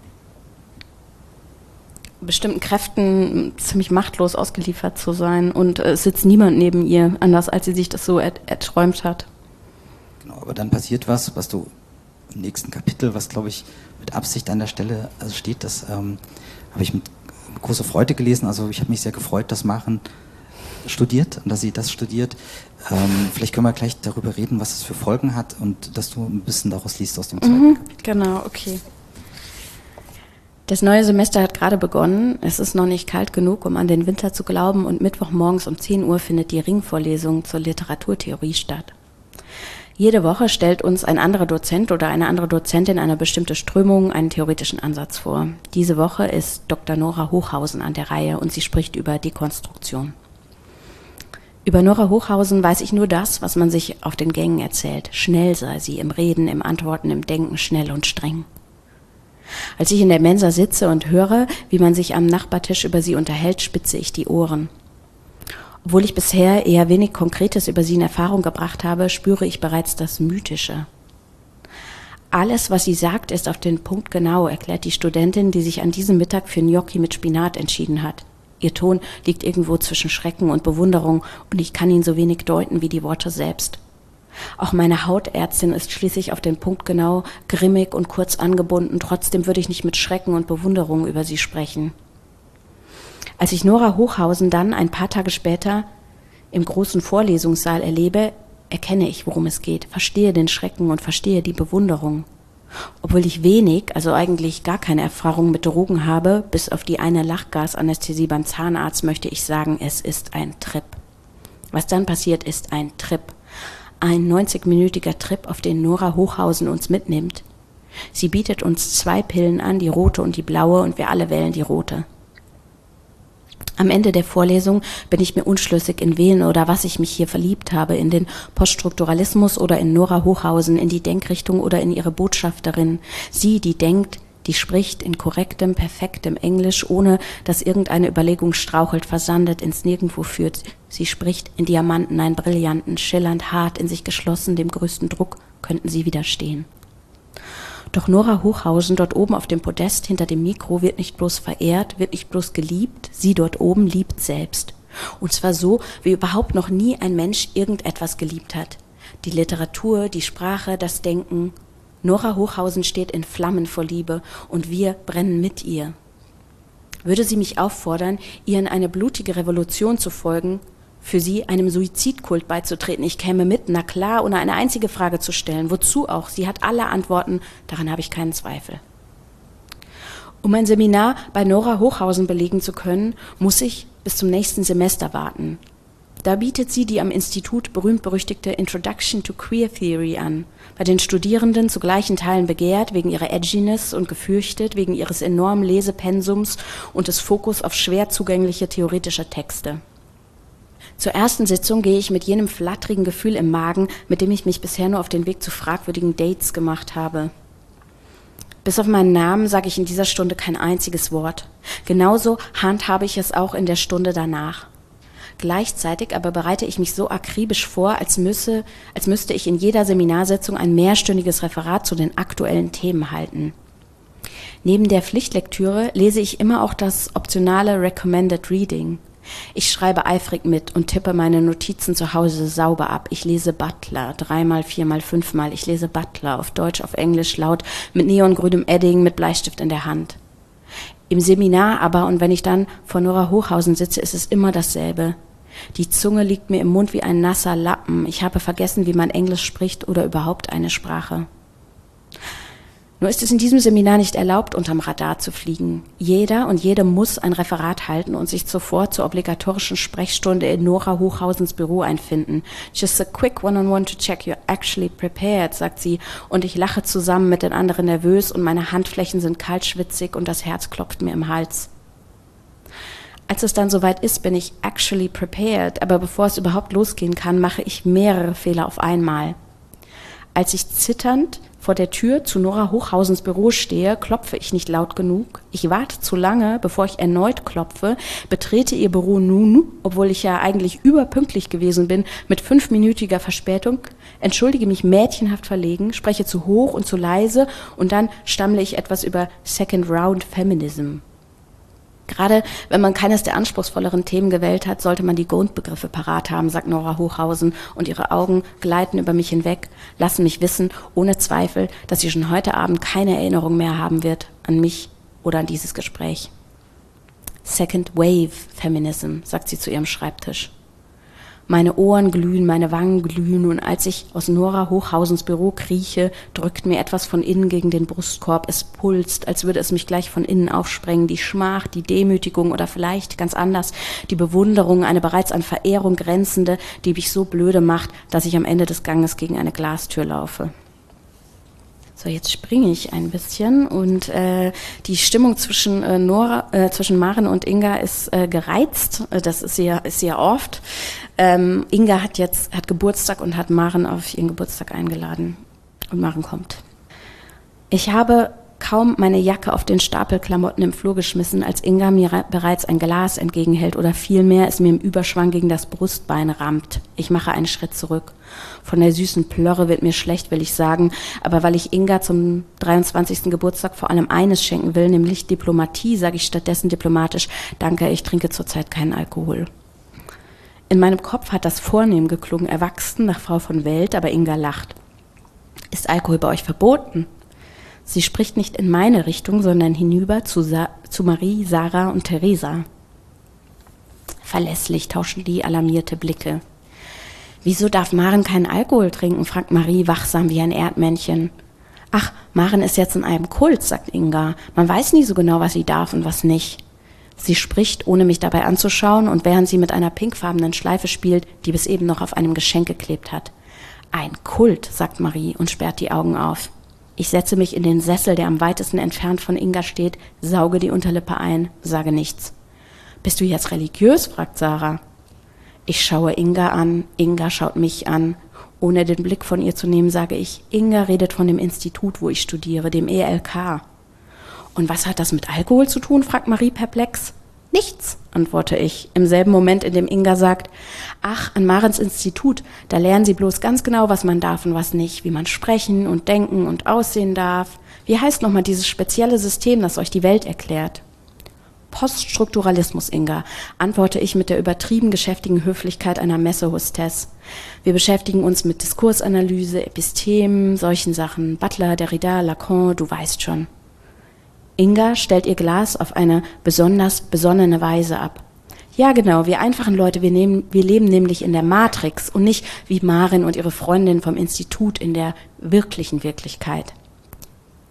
bestimmten Kräften ziemlich machtlos ausgeliefert zu sein. Und äh, es sitzt niemand neben ihr, anders als sie sich das so er- erträumt hat. Genau, aber dann passiert was, was du im nächsten Kapitel, was glaube ich mit Absicht an der Stelle also steht, das ähm, habe ich mit großer Freude gelesen. Also ich habe mich sehr gefreut, dass Maren studiert und dass sie das studiert. Ähm, vielleicht können wir gleich darüber reden, was es für Folgen hat und dass du ein bisschen daraus liest aus dem zweiten mhm, Kapitel. Genau, okay. Das neue Semester hat gerade begonnen. Es ist noch nicht kalt genug, um an den Winter zu glauben, und Mittwochmorgens um zehn Uhr findet die Ringvorlesung zur Literaturtheorie statt. Jede Woche stellt uns ein anderer Dozent oder eine andere Dozentin eine bestimmte Strömung, einen theoretischen Ansatz vor. Diese Woche ist Doktor Nora Hochhausen an der Reihe und sie spricht über Dekonstruktion. Über Nora Hochhausen weiß ich nur das, was man sich auf den Gängen erzählt. Schnell sei sie im Reden, im Antworten, im Denken, schnell und streng. Als ich in der Mensa sitze und höre, wie man sich am Nachbartisch über sie unterhält, spitze ich die Ohren. Obwohl ich bisher eher wenig Konkretes über sie in Erfahrung gebracht habe, spüre ich bereits das Mythische. Alles, was sie sagt, ist auf den Punkt genau, erklärt die Studentin, die sich an diesem Mittag für Gnocchi mit Spinat entschieden hat. Ihr Ton liegt irgendwo zwischen Schrecken und Bewunderung und ich kann ihn so wenig deuten wie die Worte selbst. Auch meine Hautärztin ist schließlich auf den Punkt genau, grimmig und kurz angebunden, trotzdem würde ich nicht mit Schrecken und Bewunderung über sie sprechen. Als ich Nora Hochhausen dann ein paar Tage später im großen Vorlesungssaal erlebe, erkenne ich, worum es geht, verstehe den Schrecken und verstehe die Bewunderung. Obwohl ich wenig, also eigentlich gar keine Erfahrung mit Drogen habe, bis auf die eine Lachgasanästhesie beim Zahnarzt, möchte ich sagen, es ist ein Trip. Was dann passiert, ist ein Trip. Ein neunzigminütiger Trip, auf den Nora Hochhausen uns mitnimmt. Sie bietet uns zwei Pillen an, die rote und die blaue, und wir alle wählen die rote. Am Ende der Vorlesung bin ich mir unschlüssig, in wen oder was ich mich hier verliebt habe, in den Poststrukturalismus oder in Nora Hochhausen, in die Denkrichtung oder in ihre Botschafterin. Sie, die denkt, die spricht in korrektem, perfektem Englisch, ohne dass irgendeine Überlegung strauchelt, versandet, ins Nirgendwo führt. Sie spricht in Diamanten, nein, Brillanten, schillernd, hart, in sich geschlossen, dem größten Druck könnten sie widerstehen. Doch Nora Hochhausen dort oben auf dem Podest hinter dem Mikro wird nicht bloß verehrt, wird nicht bloß geliebt, sie dort oben liebt selbst. Und zwar so, wie überhaupt noch nie ein Mensch irgendetwas geliebt hat. Die Literatur, die Sprache, das Denken. Nora Hochhausen steht in Flammen vor Liebe und wir brennen mit ihr. Würde sie mich auffordern, ihr in eine blutige Revolution zu folgen, für sie einem Suizidkult beizutreten, ich käme mit, na klar, ohne eine einzige Frage zu stellen. Wozu auch? Sie hat alle Antworten, daran habe ich keinen Zweifel. Um ein Seminar bei Nora Hochhausen belegen zu können, muss ich bis zum nächsten Semester warten. Da bietet sie die am Institut berühmt-berüchtigte Introduction to Queer Theory an, bei den Studierenden zu gleichen Teilen begehrt wegen ihrer Edginess und gefürchtet wegen ihres enormen Lesepensums und des Fokus auf schwer zugängliche theoretische Texte. Zur ersten Sitzung gehe ich mit jenem flatterigen Gefühl im Magen, mit dem ich mich bisher nur auf den Weg zu fragwürdigen Dates gemacht habe. Bis auf meinen Namen sage ich in dieser Stunde kein einziges Wort. Genauso handhabe ich es auch in der Stunde danach. Gleichzeitig aber bereite ich mich so akribisch vor, als müsse, als müsste ich in jeder Seminarsitzung ein mehrstündiges Referat zu den aktuellen Themen halten. Neben der Pflichtlektüre lese ich immer auch das optionale Recommended Reading. Ich schreibe eifrig mit und tippe meine Notizen zu Hause sauber ab. Ich lese Butler, dreimal, viermal, fünfmal. Ich lese Butler auf Deutsch, auf Englisch, laut, mit neongrünem Edding, mit Bleistift in der Hand. Im Seminar aber, und wenn ich dann vor Nora Hochhausen sitze, ist es immer dasselbe. Die Zunge liegt mir im Mund wie ein nasser Lappen. Ich habe vergessen, wie man Englisch spricht oder überhaupt eine Sprache. Nur ist es in diesem Seminar nicht erlaubt, unterm Radar zu fliegen. Jeder und jede muss ein Referat halten und sich zuvor zur obligatorischen Sprechstunde in Nora Hochhausens Büro einfinden. Just a quick one-on-one to check you're actually prepared, sagt sie, und ich lache zusammen mit den anderen nervös und meine Handflächen sind kaltschwitzig und das Herz klopft mir im Hals. Als es dann soweit ist, bin ich actually prepared, aber bevor es überhaupt losgehen kann, mache ich mehrere Fehler auf einmal. Als ich zitternd vor der Tür zu Nora Hochhausens Büro stehe, klopfe ich nicht laut genug. Ich warte zu lange, bevor ich erneut klopfe, betrete ihr Büro nun, obwohl ich ja eigentlich überpünktlich gewesen bin, mit fünfminütiger Verspätung, entschuldige mich mädchenhaft verlegen, spreche zu hoch und zu leise und dann stammle ich etwas über Second Round Feminism. Gerade wenn man keines der anspruchsvolleren Themen gewählt hat, sollte man die Grundbegriffe parat haben, sagt Nora Hochhausen, und ihre Augen gleiten über mich hinweg, lassen mich wissen, ohne Zweifel, dass sie schon heute Abend keine Erinnerung mehr haben wird an mich oder an dieses Gespräch. Second Wave Feminism, sagt sie zu ihrem Schreibtisch. Meine Ohren glühen, meine Wangen glühen, und als ich aus Nora Hochhausens Büro krieche, drückt mir etwas von innen gegen den Brustkorb. Es pulst, als würde es mich gleich von innen aufsprengen. Die Schmach, die Demütigung oder vielleicht, ganz anders, die Bewunderung, eine bereits an Verehrung grenzende, die mich so blöde macht, dass ich am Ende des Ganges gegen eine Glastür laufe. So, jetzt springe ich ein bisschen und äh, die Stimmung zwischen äh, Nora, äh, zwischen Maren und Inga ist äh, gereizt. Das ist sie ja, ist sie ja oft. Ähm, Inga hat jetzt hat Geburtstag und hat Maren auf ihren Geburtstag eingeladen. Und Maren kommt. Ich habe kaum meine Jacke auf den Stapel Klamotten im Flur geschmissen, als Inga mir re- bereits ein Glas entgegenhält oder vielmehr es mir im Überschwang gegen das Brustbein rammt. Ich mache einen Schritt zurück. Von der süßen Plörre wird mir schlecht, will ich sagen, aber weil ich Inga zum dreiundzwanzigsten Geburtstag vor allem eines schenken will, nämlich Diplomatie, sage ich stattdessen diplomatisch, danke, ich trinke zurzeit keinen Alkohol. In meinem Kopf hat das vornehm geklungen, erwachsen nach Frau von Welt, aber Inga lacht. Ist Alkohol bei euch verboten? Sie spricht nicht in meine Richtung, sondern hinüber zu, Sa- zu Marie, Sarah und Theresa. Verlässlich tauschen die alarmierte Blicke. Wieso darf Maren keinen Alkohol trinken, fragt Marie wachsam wie ein Erdmännchen. Ach, Maren ist jetzt in einem Kult, sagt Inga. Man weiß nie so genau, was sie darf und was nicht. Sie spricht, ohne mich dabei anzuschauen, und während sie mit einer pinkfarbenen Schleife spielt, die bis eben noch auf einem Geschenk geklebt hat. Ein Kult, sagt Marie und sperrt die Augen auf. Ich setze mich in den Sessel, der am weitesten entfernt von Inga steht, sauge die Unterlippe ein, sage nichts. Bist du jetzt religiös? Fragt Sarah. Ich schaue Inga an, Inga schaut mich an. Ohne den Blick von ihr zu nehmen, sage ich, Inga redet von dem Institut, wo ich studiere, dem E L K. Und was hat das mit Alkohol zu tun? Fragt Marie perplex. Nichts, antworte ich, im selben Moment, in dem Inga sagt, ach, an Marens Institut, da lernen sie bloß ganz genau, was man darf und was nicht, wie man sprechen und denken und aussehen darf. Wie heißt nochmal dieses spezielle System, das euch die Welt erklärt? Poststrukturalismus, Inga, antworte ich mit der übertrieben geschäftigen Höflichkeit einer Messehostess. Wir beschäftigen uns mit Diskursanalyse, Epistemen, solchen Sachen, Butler, Derrida, Lacan, du weißt schon. Inga stellt ihr Glas auf eine besonders besonnene Weise ab. Ja, genau, wir einfachen Leute, wir, nehmen, wir leben nämlich in der Matrix und nicht wie Maren und ihre Freundin vom Institut in der wirklichen Wirklichkeit.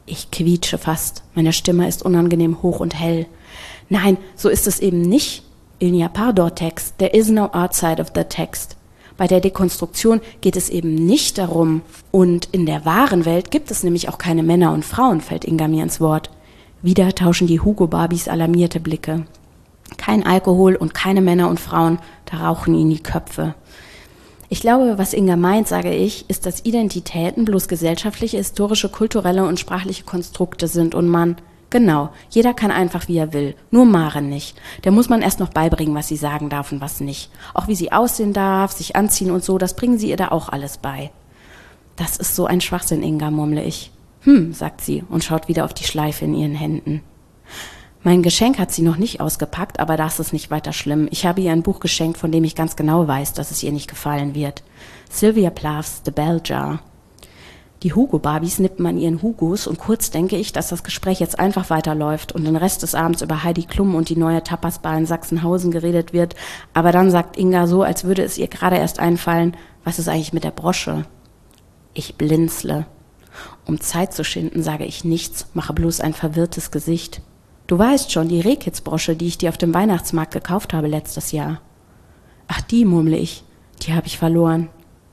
Ich quietsche fast. Meine Stimme ist unangenehm hoch und hell. Nein, so ist es eben nicht. Il n'y a pas d'Or-Text. There is no outside of the text. Bei der Dekonstruktion geht es eben nicht darum. Und in der wahren Welt gibt es nämlich auch keine Männer und Frauen, fällt Inga mir ins Wort. Wieder tauschen die Hugo-Barbies alarmierte Blicke. Kein Alkohol und keine Männer und Frauen, da rauchen ihnen die Köpfe. Ich glaube, was Inga meint, sage ich, ist, dass Identitäten bloß gesellschaftliche, historische, kulturelle und sprachliche Konstrukte sind und man, genau, jeder kann einfach, wie er will, nur Maren nicht. Der muss man erst noch beibringen, was sie sagen darf und was nicht. Auch wie sie aussehen darf, sich anziehen und so, das bringen sie ihr da auch alles bei. Das ist so ein Schwachsinn, Inga, murmle ich. Hm, sagt sie und schaut wieder auf die Schleife in ihren Händen. Mein Geschenk hat sie noch nicht ausgepackt, aber das ist nicht weiter schlimm. Ich habe ihr ein Buch geschenkt, von dem ich ganz genau weiß, dass es ihr nicht gefallen wird. Sylvia Plaths The Bell Jar. Die Hugo-Barbies nippen an ihren Hugos und kurz denke ich, dass das Gespräch jetzt einfach weiterläuft und den Rest des Abends über Heidi Klum und die neue Tapasbar in Sachsenhausen geredet wird. Aber dann sagt Inga so, als würde es ihr gerade erst einfallen, was ist eigentlich mit der Brosche? Ich blinzle. Um Zeit zu schinden, sage ich nichts, mache bloß ein verwirrtes Gesicht. Du weißt schon, die Rehkitzbrosche, die ich dir auf dem Weihnachtsmarkt gekauft habe letztes Jahr. Ach, die, murmle ich, die habe ich verloren.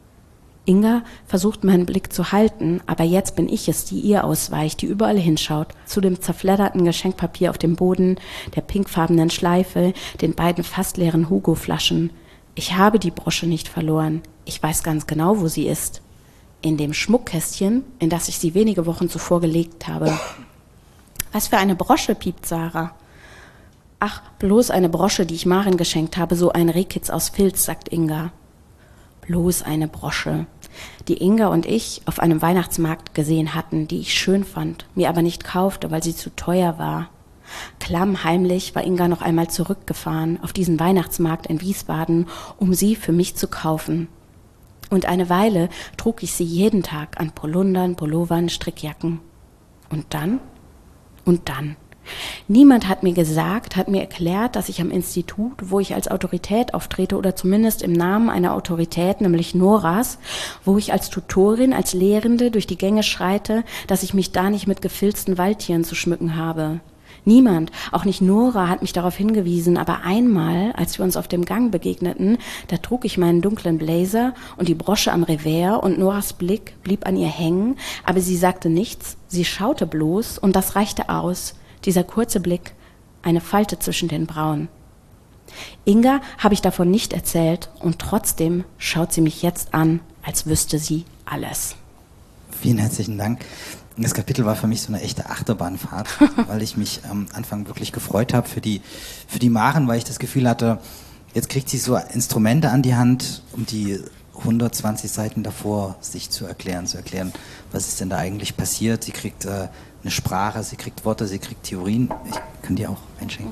Inga versucht meinen Blick zu halten, aber jetzt bin ich es, die ihr ausweicht, die überall hinschaut, zu dem zerfledderten Geschenkpapier auf dem Boden, der pinkfarbenen Schleife, den beiden fast leeren Hugo-Flaschen. Ich habe die Brosche nicht verloren. Ich weiß ganz genau, wo sie ist. In dem Schmuckkästchen, in das ich sie wenige Wochen zuvor gelegt habe. Was für eine Brosche, piept Sarah. Ach, bloß eine Brosche, die ich Maren geschenkt habe, so ein Rehkitz aus Filz, sagt Inga. Bloß eine Brosche, die Inga und ich auf einem Weihnachtsmarkt gesehen hatten, die ich schön fand, mir aber nicht kaufte, weil sie zu teuer war. Klammheimlich war Inga noch einmal zurückgefahren auf diesen Weihnachtsmarkt in Wiesbaden, um sie für mich zu kaufen. Und eine Weile trug ich sie jeden Tag an Polundern, Pullovern, Strickjacken. Und dann? Und dann. Niemand hat mir gesagt, hat mir erklärt, dass ich am Institut, wo ich als Autorität auftrete oder zumindest im Namen einer Autorität, nämlich Noras, wo ich als Tutorin, als Lehrende durch die Gänge schreite, dass ich mich da nicht mit gefilzten Waldtieren zu schmücken habe. Niemand, auch nicht Nora, hat mich darauf hingewiesen, aber einmal, als wir uns auf dem Gang begegneten, da trug ich meinen dunklen Blazer und die Brosche am Revers und Noras Blick blieb an ihr hängen, aber sie sagte nichts, sie schaute bloß und das reichte aus, dieser kurze Blick, eine Falte zwischen den Brauen. Inga habe ich davon nicht erzählt und trotzdem schaut sie mich jetzt an, als wüsste sie alles. Vielen herzlichen Dank. Das Kapitel war für mich so eine echte Achterbahnfahrt, weil ich mich am Anfang wirklich gefreut habe für die, für die Maren, weil ich das Gefühl hatte, jetzt kriegt sie so Instrumente an die Hand, um die hundertzwanzig Seiten davor sich zu erklären, zu erklären, was ist denn da eigentlich passiert. Sie kriegt äh, eine Sprache, sie kriegt Worte, sie kriegt Theorien. Ich kann dir auch einschenken.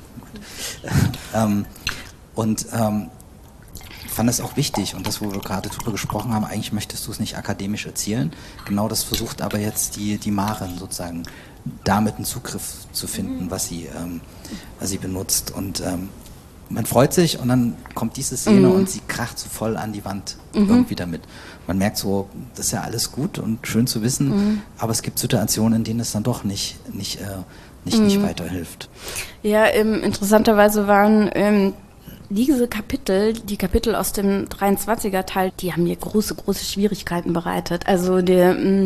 ähm, und ähm, ich fand es auch wichtig und das, wo wir gerade drüber gesprochen haben, eigentlich möchtest du es nicht akademisch erzählen. Genau das versucht aber jetzt die, die Maren sozusagen, damit einen Zugriff zu finden, was sie, ähm, was sie benutzt. Und ähm, man freut sich und dann kommt diese Szene mhm. und sie kracht so voll an die Wand mhm. irgendwie damit. Man merkt so, das ist ja alles gut und schön zu wissen, mhm. aber es gibt Situationen, in denen es dann doch nicht, nicht, äh, nicht, mhm. nicht weiterhilft. Ja, ähm, interessanterweise waren ähm, diese Kapitel, die Kapitel aus dem dreiundzwanziger Teil, die haben mir große, große Schwierigkeiten bereitet. Also der, mh,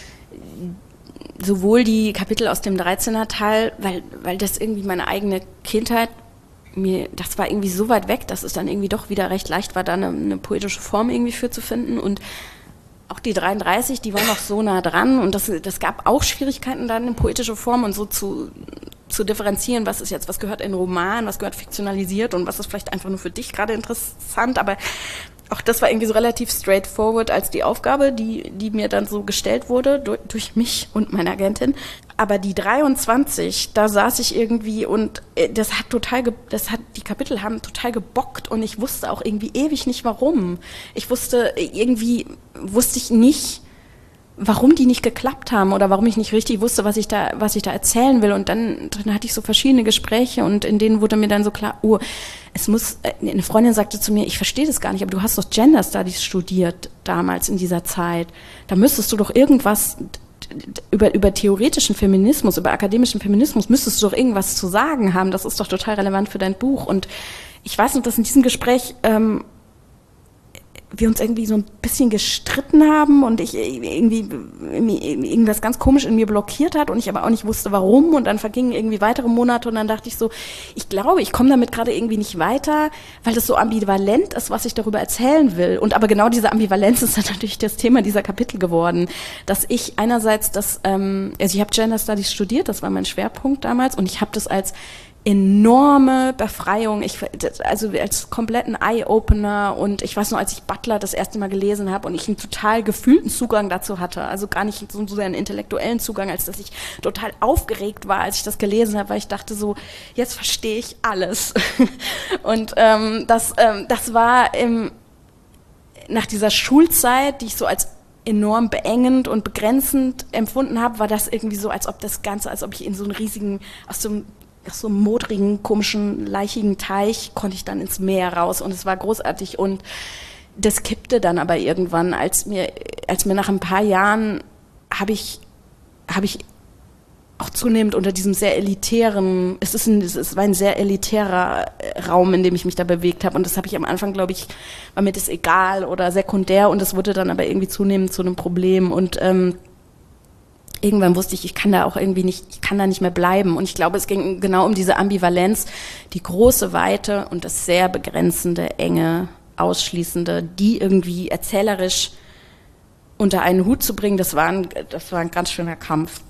sowohl die Kapitel aus dem dreizehner Teil, weil, weil das irgendwie meine eigene Kindheit, mir, das war irgendwie so weit weg, dass es dann irgendwie doch wieder recht leicht war, da eine, eine poetische Form irgendwie für zu finden. Und auch die dreiunddreißig, die war noch so nah dran und das, das gab auch Schwierigkeiten, dann eine poetische Form und so zu, zu differenzieren, was ist jetzt, was gehört in den Roman, was gehört fiktionalisiert und was ist vielleicht einfach nur für dich gerade interessant, aber auch das war irgendwie so relativ straightforward als die Aufgabe, die, die mir dann so gestellt wurde durch, durch mich und meine Agentin. Aber die dreiundzwanzig, da saß ich irgendwie und das hat total, ge, das hat, die Kapitel haben total gebockt und ich wusste auch irgendwie ewig nicht warum. Ich wusste, irgendwie wusste ich nicht, warum die nicht geklappt haben oder warum ich nicht richtig wusste, was ich da, was ich da erzählen will. Und dann, dann hatte ich so verschiedene Gespräche und in denen wurde mir dann so klar, oh, es muss, eine Freundin sagte zu mir, ich verstehe das gar nicht, aber du hast doch Gender Studies studiert damals in dieser Zeit. Da müsstest du doch irgendwas, über, über theoretischen Feminismus, über akademischen Feminismus müsstest du doch irgendwas zu sagen haben. Das ist doch total relevant für dein Buch. Und ich weiß noch, dass in diesem Gespräch ähm, wir uns irgendwie so ein bisschen gestritten haben und ich irgendwie, irgendwie irgendwas ganz komisch in mir blockiert hat und ich aber auch nicht wusste, warum. Und dann vergingen irgendwie weitere Monate und dann dachte ich so, ich glaube, ich komme damit gerade irgendwie nicht weiter, weil das so ambivalent ist, was ich darüber erzählen will. Und aber genau diese Ambivalenz ist dann natürlich das Thema dieser Kapitel geworden, dass ich einerseits das, ähm, also ich habe Gender Studies studiert, das war mein Schwerpunkt damals und ich habe das als enorme Befreiung, ich, also als kompletten Eye-Opener und ich weiß noch, als ich Butler das erste Mal gelesen habe und ich einen total gefühlten Zugang dazu hatte, also gar nicht so, so einen intellektuellen Zugang, als dass ich total aufgeregt war, als ich das gelesen habe, weil ich dachte so, jetzt verstehe ich alles. Und ähm, das, ähm, das war im, nach dieser Schulzeit, die ich so als enorm beengend und begrenzend empfunden habe, war das irgendwie so, als ob das Ganze, als ob ich in so einen riesigen, aus so einem aus so einem modrigen, komischen, leichigen Teich konnte ich dann ins Meer raus und es war großartig und das kippte dann aber irgendwann, als mir, als mir nach ein paar Jahren habe ich, habe ich auch zunehmend unter diesem sehr elitären, es ist ein, es war ein sehr elitärer Raum, in dem ich mich da bewegt habe und das habe ich am Anfang, glaube ich, war mir das egal oder sekundär und das wurde dann aber irgendwie zunehmend zu einem Problem und ähm, irgendwann wusste ich, ich kann da auch irgendwie nicht, ich kann da nicht mehr bleiben. Und ich glaube, es ging genau um diese Ambivalenz, die große Weite und das sehr begrenzende, enge, ausschließende, die irgendwie erzählerisch unter einen Hut zu bringen, das war ein, das war ein ganz schöner Kampf.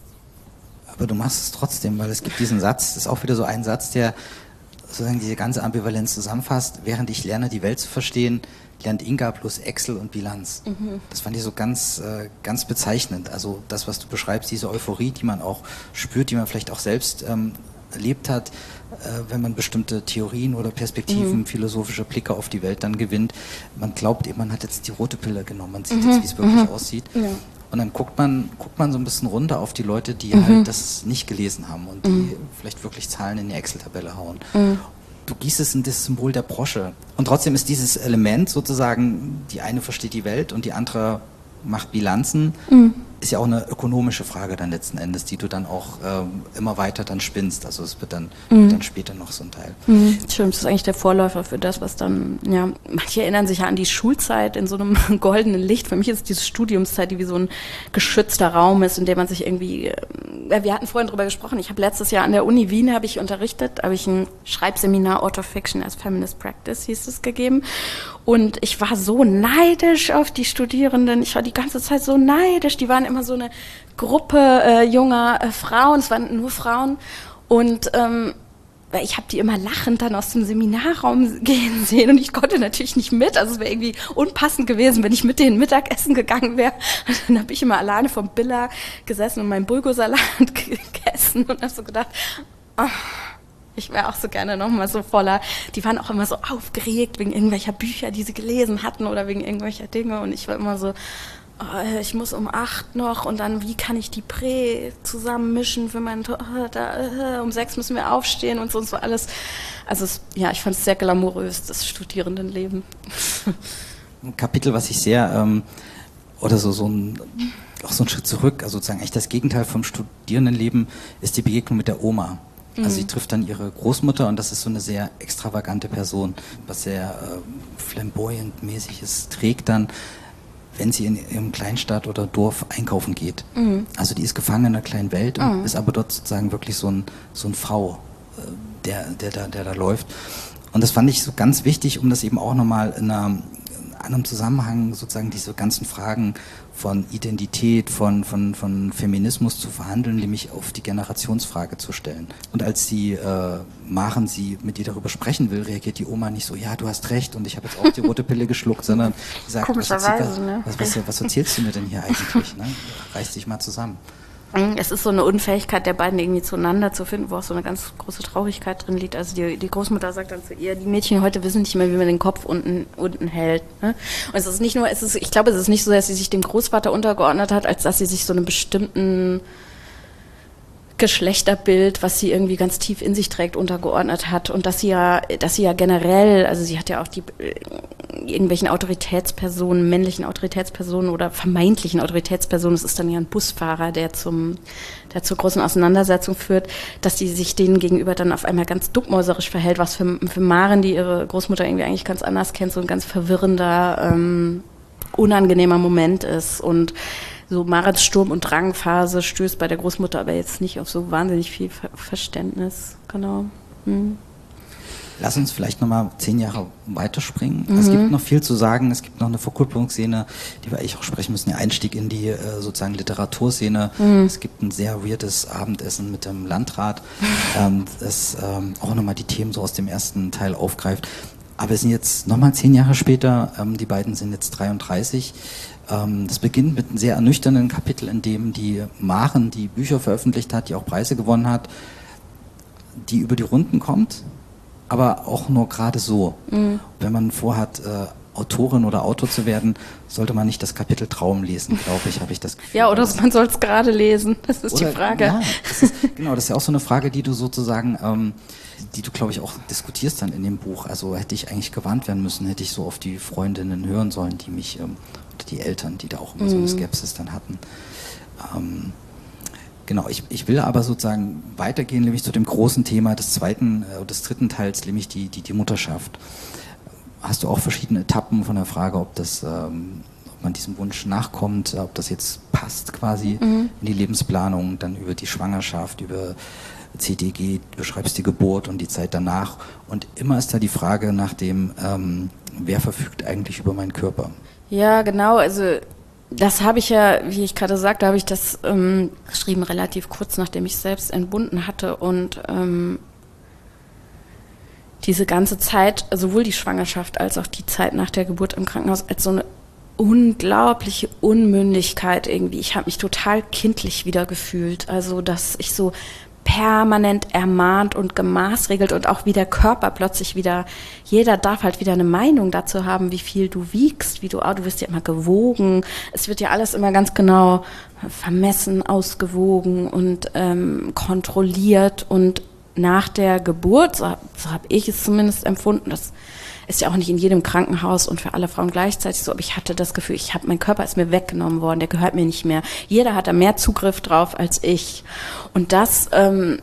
Aber du machst es trotzdem, weil es gibt diesen Satz, das ist auch wieder so ein Satz, der sozusagen diese ganze Ambivalenz zusammenfasst. Während ich lerne, die Welt zu verstehen, lernt Inga plus Excel und Bilanz. Mhm. Das fand ich so ganz, äh, ganz bezeichnend. Also das, was du beschreibst, diese Euphorie, die man auch spürt, die man vielleicht auch selbst ähm, erlebt hat, äh, wenn man bestimmte Theorien oder Perspektiven, mhm. philosophische Blicke auf die Welt dann gewinnt. Man glaubt eben, man hat jetzt die rote Pille genommen, man sieht mhm. jetzt, wie es wirklich mhm. aussieht. Ja. Und dann guckt man, guckt man so ein bisschen runter auf die Leute, die mhm. halt das nicht gelesen haben und die mhm. vielleicht wirklich Zahlen in die Excel-Tabelle hauen. Mhm. Du gießt es in das Symbol der Brosche. Und trotzdem ist dieses Element sozusagen, die eine versteht die Welt und die andere macht Bilanzen, mhm. ist ja auch eine ökonomische Frage dann letzten Endes, die du dann auch ähm, immer weiter dann spinnst. Also es wird dann, mhm. wird dann später noch so ein Teil. Mhm. Stimmt, das ist eigentlich der Vorläufer für das, was dann, ja, manche erinnern sich ja an die Schulzeit in so einem goldenen Licht. Für mich ist diese Studiumszeit, die wie so ein geschützter Raum ist, in dem man sich irgendwie, äh, wir hatten vorhin drüber gesprochen, ich habe letztes Jahr an der Uni Wien, habe ich unterrichtet, habe ich ein Schreibseminar Autofiction as Feminist Practice, hieß es, gegeben. Und ich war so neidisch auf die Studierenden, ich war die ganze Zeit so neidisch, die waren immer so eine Gruppe äh, junger äh, Frauen, es waren nur Frauen und ähm, ich habe die immer lachend dann aus dem Seminarraum gehen sehen und ich konnte natürlich nicht mit, also es wäre irgendwie unpassend gewesen, wenn ich mit denen Mittagessen gegangen wäre. Und dann habe ich immer alleine vom Billa gesessen und meinen Bulgursalat gegessen und habe so gedacht, oh, ich wäre auch so gerne nochmal so voller, die waren auch immer so aufgeregt wegen irgendwelcher Bücher, die sie gelesen hatten oder wegen irgendwelcher Dinge und ich war immer so, oh, ich muss um acht noch und dann, wie kann ich die Prä zusammenmischen für meinen, oh, da, uh, um sechs müssen wir aufstehen und so und so alles. Also es, ja, ich fand es sehr glamourös, das Studierendenleben. Ein Kapitel, was ich sehr, ähm, oder so, so ein, auch so ein Schritt zurück, also sozusagen echt das Gegenteil vom Studierendenleben, ist die Begegnung mit der Oma. Also sie trifft dann ihre Großmutter und das ist so eine sehr extravagante Person, was sehr äh, flamboyant-mäßiges trägt dann, wenn sie in ihrem Kleinstadt oder Dorf einkaufen geht. Mhm. Also die ist gefangen in einer kleinen Welt und mhm. ist aber dort sozusagen wirklich so ein, so ein V, äh, der, der, der, der da läuft. Und das fand ich so ganz wichtig, um das eben auch nochmal in einer einem Zusammenhang sozusagen diese ganzen Fragen von Identität, von, von, von Feminismus zu verhandeln, nämlich auf die Generationsfrage zu stellen. Und als sie äh, Maren sie mit ihr darüber sprechen will, reagiert die Oma nicht so, ja, du hast recht und ich habe jetzt auch die rote Pille geschluckt, sondern sie sagt, was, was, ne? was, was, was erzählst du mir denn hier eigentlich? Ne? Reiß dich mal zusammen. Es ist so eine Unfähigkeit der beiden irgendwie zueinander zu finden, wo auch so eine ganz große Traurigkeit drin liegt. Also die, die Großmutter sagt dann zu ihr, die Mädchen heute wissen nicht mehr, wie man den Kopf unten, unten hält. Ne? Und es ist nicht nur, es ist, ich glaube, es ist nicht so, dass sie sich dem Großvater untergeordnet hat, als dass sie sich so einem bestimmten Geschlechterbild, was sie irgendwie ganz tief in sich trägt, untergeordnet hat und dass sie ja, dass sie ja generell, also sie hat ja auch die äh, irgendwelchen Autoritätspersonen, männlichen Autoritätspersonen oder vermeintlichen Autoritätspersonen, es ist dann ja ein Busfahrer, der zum, der zur großen Auseinandersetzung führt, dass sie sich denen gegenüber dann auf einmal ganz duckmäuserisch verhält, was für, für Maren, die ihre Großmutter irgendwie eigentlich ganz anders kennt, so ein ganz verwirrender, ähm, unangenehmer Moment ist und so Marens Sturm- und Drangphase stößt bei der Großmutter aber jetzt nicht auf so wahnsinnig viel Ver- Verständnis. Genau. Hm. Lass uns vielleicht nochmal zehn Jahre weiterspringen. Mhm. Es gibt noch viel zu sagen. Es gibt noch eine Verkupplungsszene, die wir eigentlich auch sprechen müssen. Der Einstieg in die äh, sozusagen Literaturszene. Mhm. Es gibt ein sehr weirdes Abendessen mit dem Landrat, ähm, das ähm, auch nochmal die Themen so aus dem ersten Teil aufgreift. Aber wir sind jetzt nochmal zehn Jahre später. Ähm, die beiden sind jetzt dreiunddreißig. Das beginnt mit einem sehr ernüchternden Kapitel, in dem die Maren, die Bücher veröffentlicht hat, die auch Preise gewonnen hat, die über die Runden kommt, aber auch nur gerade so. Mhm. Wenn man vorhat, äh, Autorin oder Autor zu werden, sollte man nicht das Kapitel Traum lesen, glaube ich, habe ich das Gefühl. Ja, oder man soll es gerade lesen, das ist oder, die Frage. Ja, das ist, genau, das ist ja auch so eine Frage, die du sozusagen, ähm, die du, glaube ich, auch diskutierst dann in dem Buch. Also hätte ich eigentlich gewarnt werden müssen, hätte ich so auf die Freundinnen hören sollen, die mich... Ähm, die Eltern, die da auch immer so eine Skepsis dann hatten. Ähm, genau, ich, ich will aber sozusagen weitergehen, nämlich zu dem großen Thema des zweiten, äh, des dritten Teils, nämlich die, die, die Mutterschaft. Hast du auch verschiedene Etappen von der Frage, ob das, ähm, ob man diesem Wunsch nachkommt, ob das jetzt passt quasi mhm. in die Lebensplanung, dann über die Schwangerschaft, über C D G, du beschreibst die Geburt und die Zeit danach. Und immer ist da die Frage nach dem, ähm, wer verfügt eigentlich über meinen Körper? Ja, genau, also das habe ich ja, wie ich gerade sagte, habe ich das ähm, geschrieben, relativ kurz nachdem ich selbst entbunden hatte und ähm, diese ganze Zeit, sowohl die Schwangerschaft als auch die Zeit nach der Geburt im Krankenhaus, als so eine unglaubliche Unmündigkeit irgendwie. Ich habe mich total kindlich wieder gefühlt, also dass ich so permanent ermahnt und gemaßregelt und auch wie der Körper plötzlich wieder, jeder darf halt wieder eine Meinung dazu haben, wie viel du wiegst, wie du, oh, du wirst ja immer gewogen, es wird ja alles immer ganz genau vermessen, ausgewogen und ähm, kontrolliert und nach der Geburt, so, so habe ich es zumindest empfunden, das ist ja auch nicht in jedem Krankenhaus und für alle Frauen gleichzeitig so, aber ich hatte das Gefühl, ich habe, mein Körper ist mir weggenommen worden, der gehört mir nicht mehr. Jeder hat da mehr Zugriff drauf als ich. Und das ähm,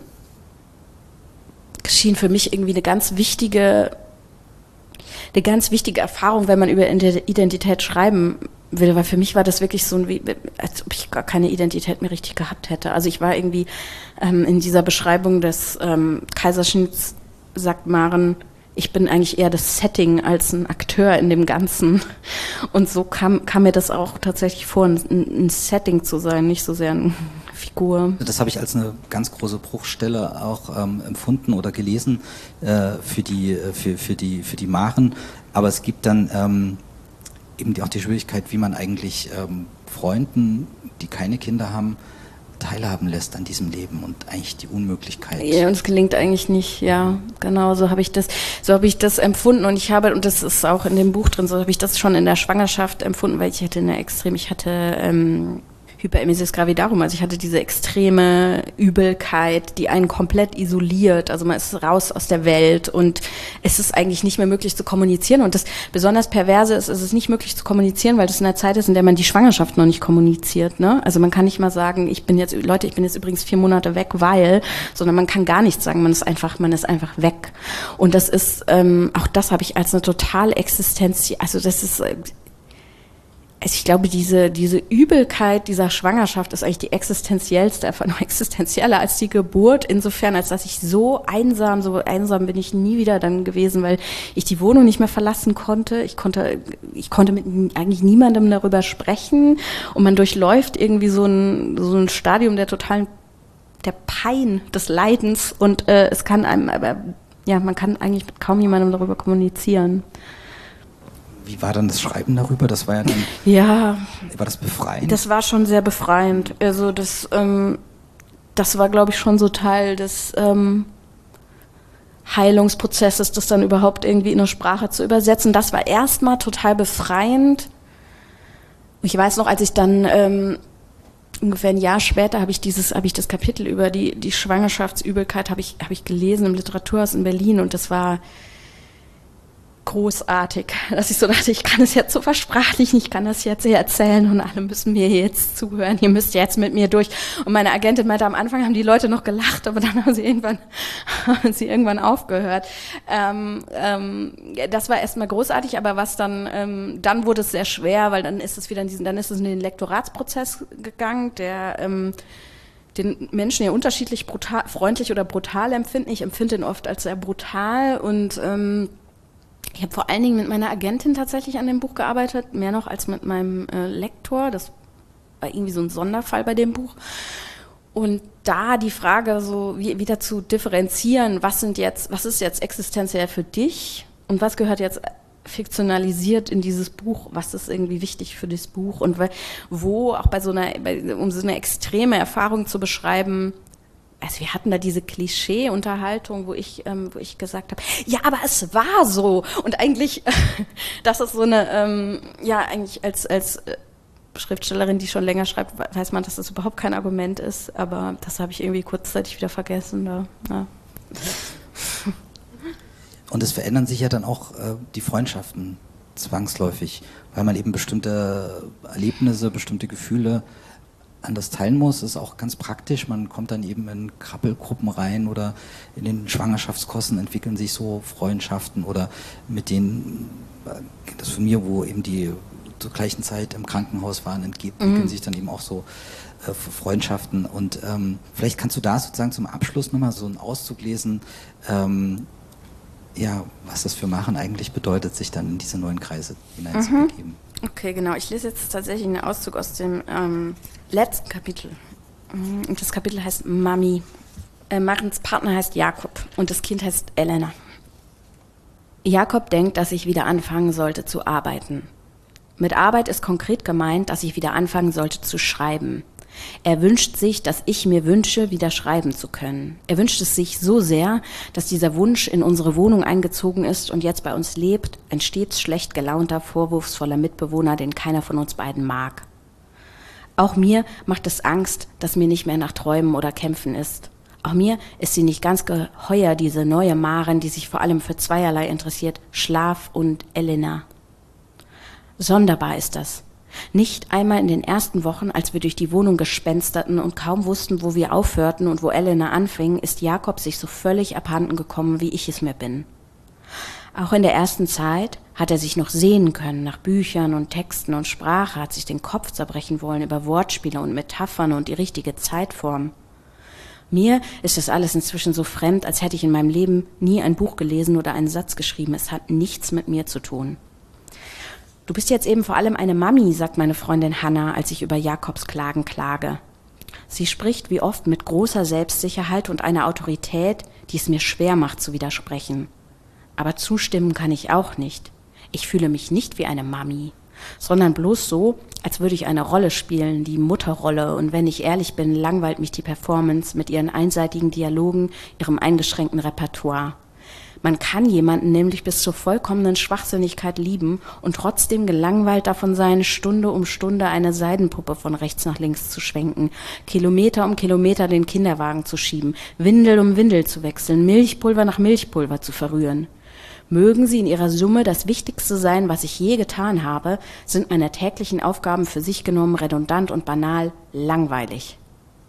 schien für mich irgendwie eine ganz wichtige, eine ganz wichtige Erfahrung, wenn man über Identität schreiben will, weil für mich war das wirklich so, ein, als ob ich gar keine Identität mehr richtig gehabt hätte. Also ich war irgendwie ähm, in dieser Beschreibung des ähm, Kaiserschnitts, sagt Maren, ich bin eigentlich eher das Setting als ein Akteur in dem Ganzen. Und so kam, kam mir das auch tatsächlich vor, ein, ein Setting zu sein, nicht so sehr eine Figur. Das habe ich als eine ganz große Bruchstelle auch ähm, empfunden oder gelesen äh, für die, für, für die, für die Maren. Aber es gibt dann ähm, eben die, auch die Schwierigkeit, wie man eigentlich ähm, Freunden, die keine Kinder haben, teilhaben lässt an diesem Leben und eigentlich die Unmöglichkeit. Ja, und es gelingt eigentlich nicht, ja, genau, so habe ich das, so habe ich das empfunden und ich habe, und das ist auch in dem Buch drin, so habe ich das schon in der Schwangerschaft empfunden, weil ich hatte eine extrem, ich hatte ähm, Hyperemesis gravidarum, also ich hatte diese extreme Übelkeit, die einen komplett isoliert, also man ist raus aus der Welt und es ist eigentlich nicht mehr möglich zu kommunizieren und das besonders Perverse ist, es ist nicht möglich zu kommunizieren, weil das in einer Zeit ist, in der man die Schwangerschaft noch nicht kommuniziert, ne? Also man kann nicht mal sagen, ich bin jetzt, Leute, ich bin jetzt übrigens vier Monate weg, weil, sondern man kann gar nichts sagen, man ist einfach, man ist einfach weg und das ist, ähm, auch das habe ich als eine total Existenz, also das ist, Also ich glaube, diese, diese Übelkeit dieser Schwangerschaft ist eigentlich die existenziellste, einfach noch existenzieller als die Geburt, insofern, als dass ich so einsam, so einsam bin ich nie wieder dann gewesen, weil ich die Wohnung nicht mehr verlassen konnte. Ich konnte, ich konnte mit eigentlich niemandem darüber sprechen und man durchläuft irgendwie so ein, so ein Stadium der totalen, der Pein, des Leidens und äh, es kann einem, aber ja, man kann eigentlich mit kaum jemandem darüber kommunizieren. Wie war dann das Schreiben darüber? Das war ja dann. Ja. War das befreiend? Das war schon sehr befreiend. Also das, ähm, das war, glaube ich, schon so Teil des ähm, Heilungsprozesses, das dann überhaupt irgendwie in eine Sprache zu übersetzen. Das war erstmal total befreiend. Ich weiß noch, als ich dann ähm, ungefähr ein Jahr später habe ich dieses, habe ich das Kapitel über die, die Schwangerschaftsübelkeit habe ich, habe ich gelesen im Literaturhaus in Berlin und das war großartig, dass ich so dachte, ich kann es jetzt so versprachlichen, ich kann das jetzt hier erzählen und alle müssen mir jetzt zuhören, ihr müsst jetzt mit mir durch. Und meine Agentin meinte, am Anfang haben die Leute noch gelacht, aber dann haben sie irgendwann, haben sie irgendwann aufgehört. Ähm, ähm, das war erstmal großartig, aber was dann, ähm, dann wurde es sehr schwer, weil dann ist es wieder in diesen, dann ist es in den Lektoratsprozess gegangen, der ähm, den Menschen ja unterschiedlich brutal, freundlich oder brutal empfinden. Ich empfinde ihn oft als sehr brutal und ähm, ich habe vor allen Dingen mit meiner Agentin tatsächlich an dem Buch gearbeitet, mehr noch als mit meinem äh, Lektor. Das war irgendwie so ein Sonderfall bei dem Buch. Und da die Frage so wie, wieder zu differenzieren, was sind jetzt, was ist jetzt existenziell für dich und was gehört jetzt fiktionalisiert in dieses Buch, was ist irgendwie wichtig für das Buch und wo auch bei so einer, bei, um so eine extreme Erfahrung zu beschreiben. Also wir hatten da diese Klischee-Unterhaltung, wo ich, ähm, wo ich gesagt habe, ja, aber es war so. Und eigentlich, das ist so eine, ähm, ja, eigentlich als, als Schriftstellerin, die schon länger schreibt, weiß man, dass das überhaupt kein Argument ist. Aber das habe ich irgendwie kurzzeitig wieder vergessen. Da, ja. Und es verändern sich ja dann auch äh, die Freundschaften zwangsläufig, weil man eben bestimmte Erlebnisse, bestimmte Gefühle anders teilen muss, ist auch ganz praktisch. Man kommt dann eben in Krabbelgruppen rein oder in den Schwangerschaftskosten entwickeln sich so Freundschaften oder mit denen, das von mir, wo eben die zur gleichen Zeit im Krankenhaus waren, entwickeln mhm. sich dann eben auch so äh, Freundschaften. Und ähm, vielleicht kannst du da sozusagen zum Abschluss nochmal so einen Auszug lesen, ähm, ja, was das für Machen eigentlich bedeutet, sich dann in diese neuen Kreise hineinzubegeben. Mhm. Okay, genau. Ich lese jetzt tatsächlich einen Auszug aus dem ähm, letzten Kapitel. Und das Kapitel heißt Mami. Äh, Marens Partner heißt Jakob und das Kind heißt Elena. Jakob denkt, dass ich wieder anfangen sollte zu arbeiten. Mit Arbeit ist konkret gemeint, dass ich wieder anfangen sollte zu schreiben. Er wünscht sich, dass ich mir wünsche, wieder schreiben zu können. Er wünscht es sich so sehr, dass dieser Wunsch in unsere Wohnung eingezogen ist und jetzt bei uns lebt, ein stets schlecht gelaunter, vorwurfsvoller Mitbewohner, den keiner von uns beiden mag. Auch mir macht es Angst, dass mir nicht mehr nach Träumen oder Kämpfen ist. Auch mir ist sie nicht ganz geheuer, diese neue Maren, die sich vor allem für zweierlei interessiert, Schlaf und Elena. Sonderbar ist das. Nicht einmal in den ersten Wochen, als wir durch die Wohnung gespensterten und kaum wussten, wo wir aufhörten und wo Elena anfing, ist Jakob sich so völlig abhanden gekommen, wie ich es mir bin. Auch in der ersten Zeit hat er sich noch sehnen können nach Büchern und Texten und Sprache, hat sich den Kopf zerbrechen wollen über Wortspiele und Metaphern und die richtige Zeitform. Mir ist das alles inzwischen so fremd, als hätte ich in meinem Leben nie ein Buch gelesen oder einen Satz geschrieben. Es hat nichts mit mir zu tun. Du bist jetzt eben vor allem eine Mami, sagt meine Freundin Hanna, als ich über Jakobs Klagen klage. Sie spricht wie oft mit großer Selbstsicherheit und einer Autorität, die es mir schwer macht zu widersprechen. Aber zustimmen kann ich auch nicht. Ich fühle mich nicht wie eine Mami, sondern bloß so, als würde ich eine Rolle spielen, die Mutterrolle. Und wenn ich ehrlich bin, langweilt mich die Performance mit ihren einseitigen Dialogen, ihrem eingeschränkten Repertoire. Man kann jemanden nämlich bis zur vollkommenen Schwachsinnigkeit lieben und trotzdem gelangweilt davon sein, Stunde um Stunde eine Seidenpuppe von rechts nach links zu schwenken, Kilometer um Kilometer den Kinderwagen zu schieben, Windel um Windel zu wechseln, Milchpulver nach Milchpulver zu verrühren. Mögen sie in ihrer Summe das Wichtigste sein, was ich je getan habe, sind meine täglichen Aufgaben für sich genommen redundant und banal langweilig.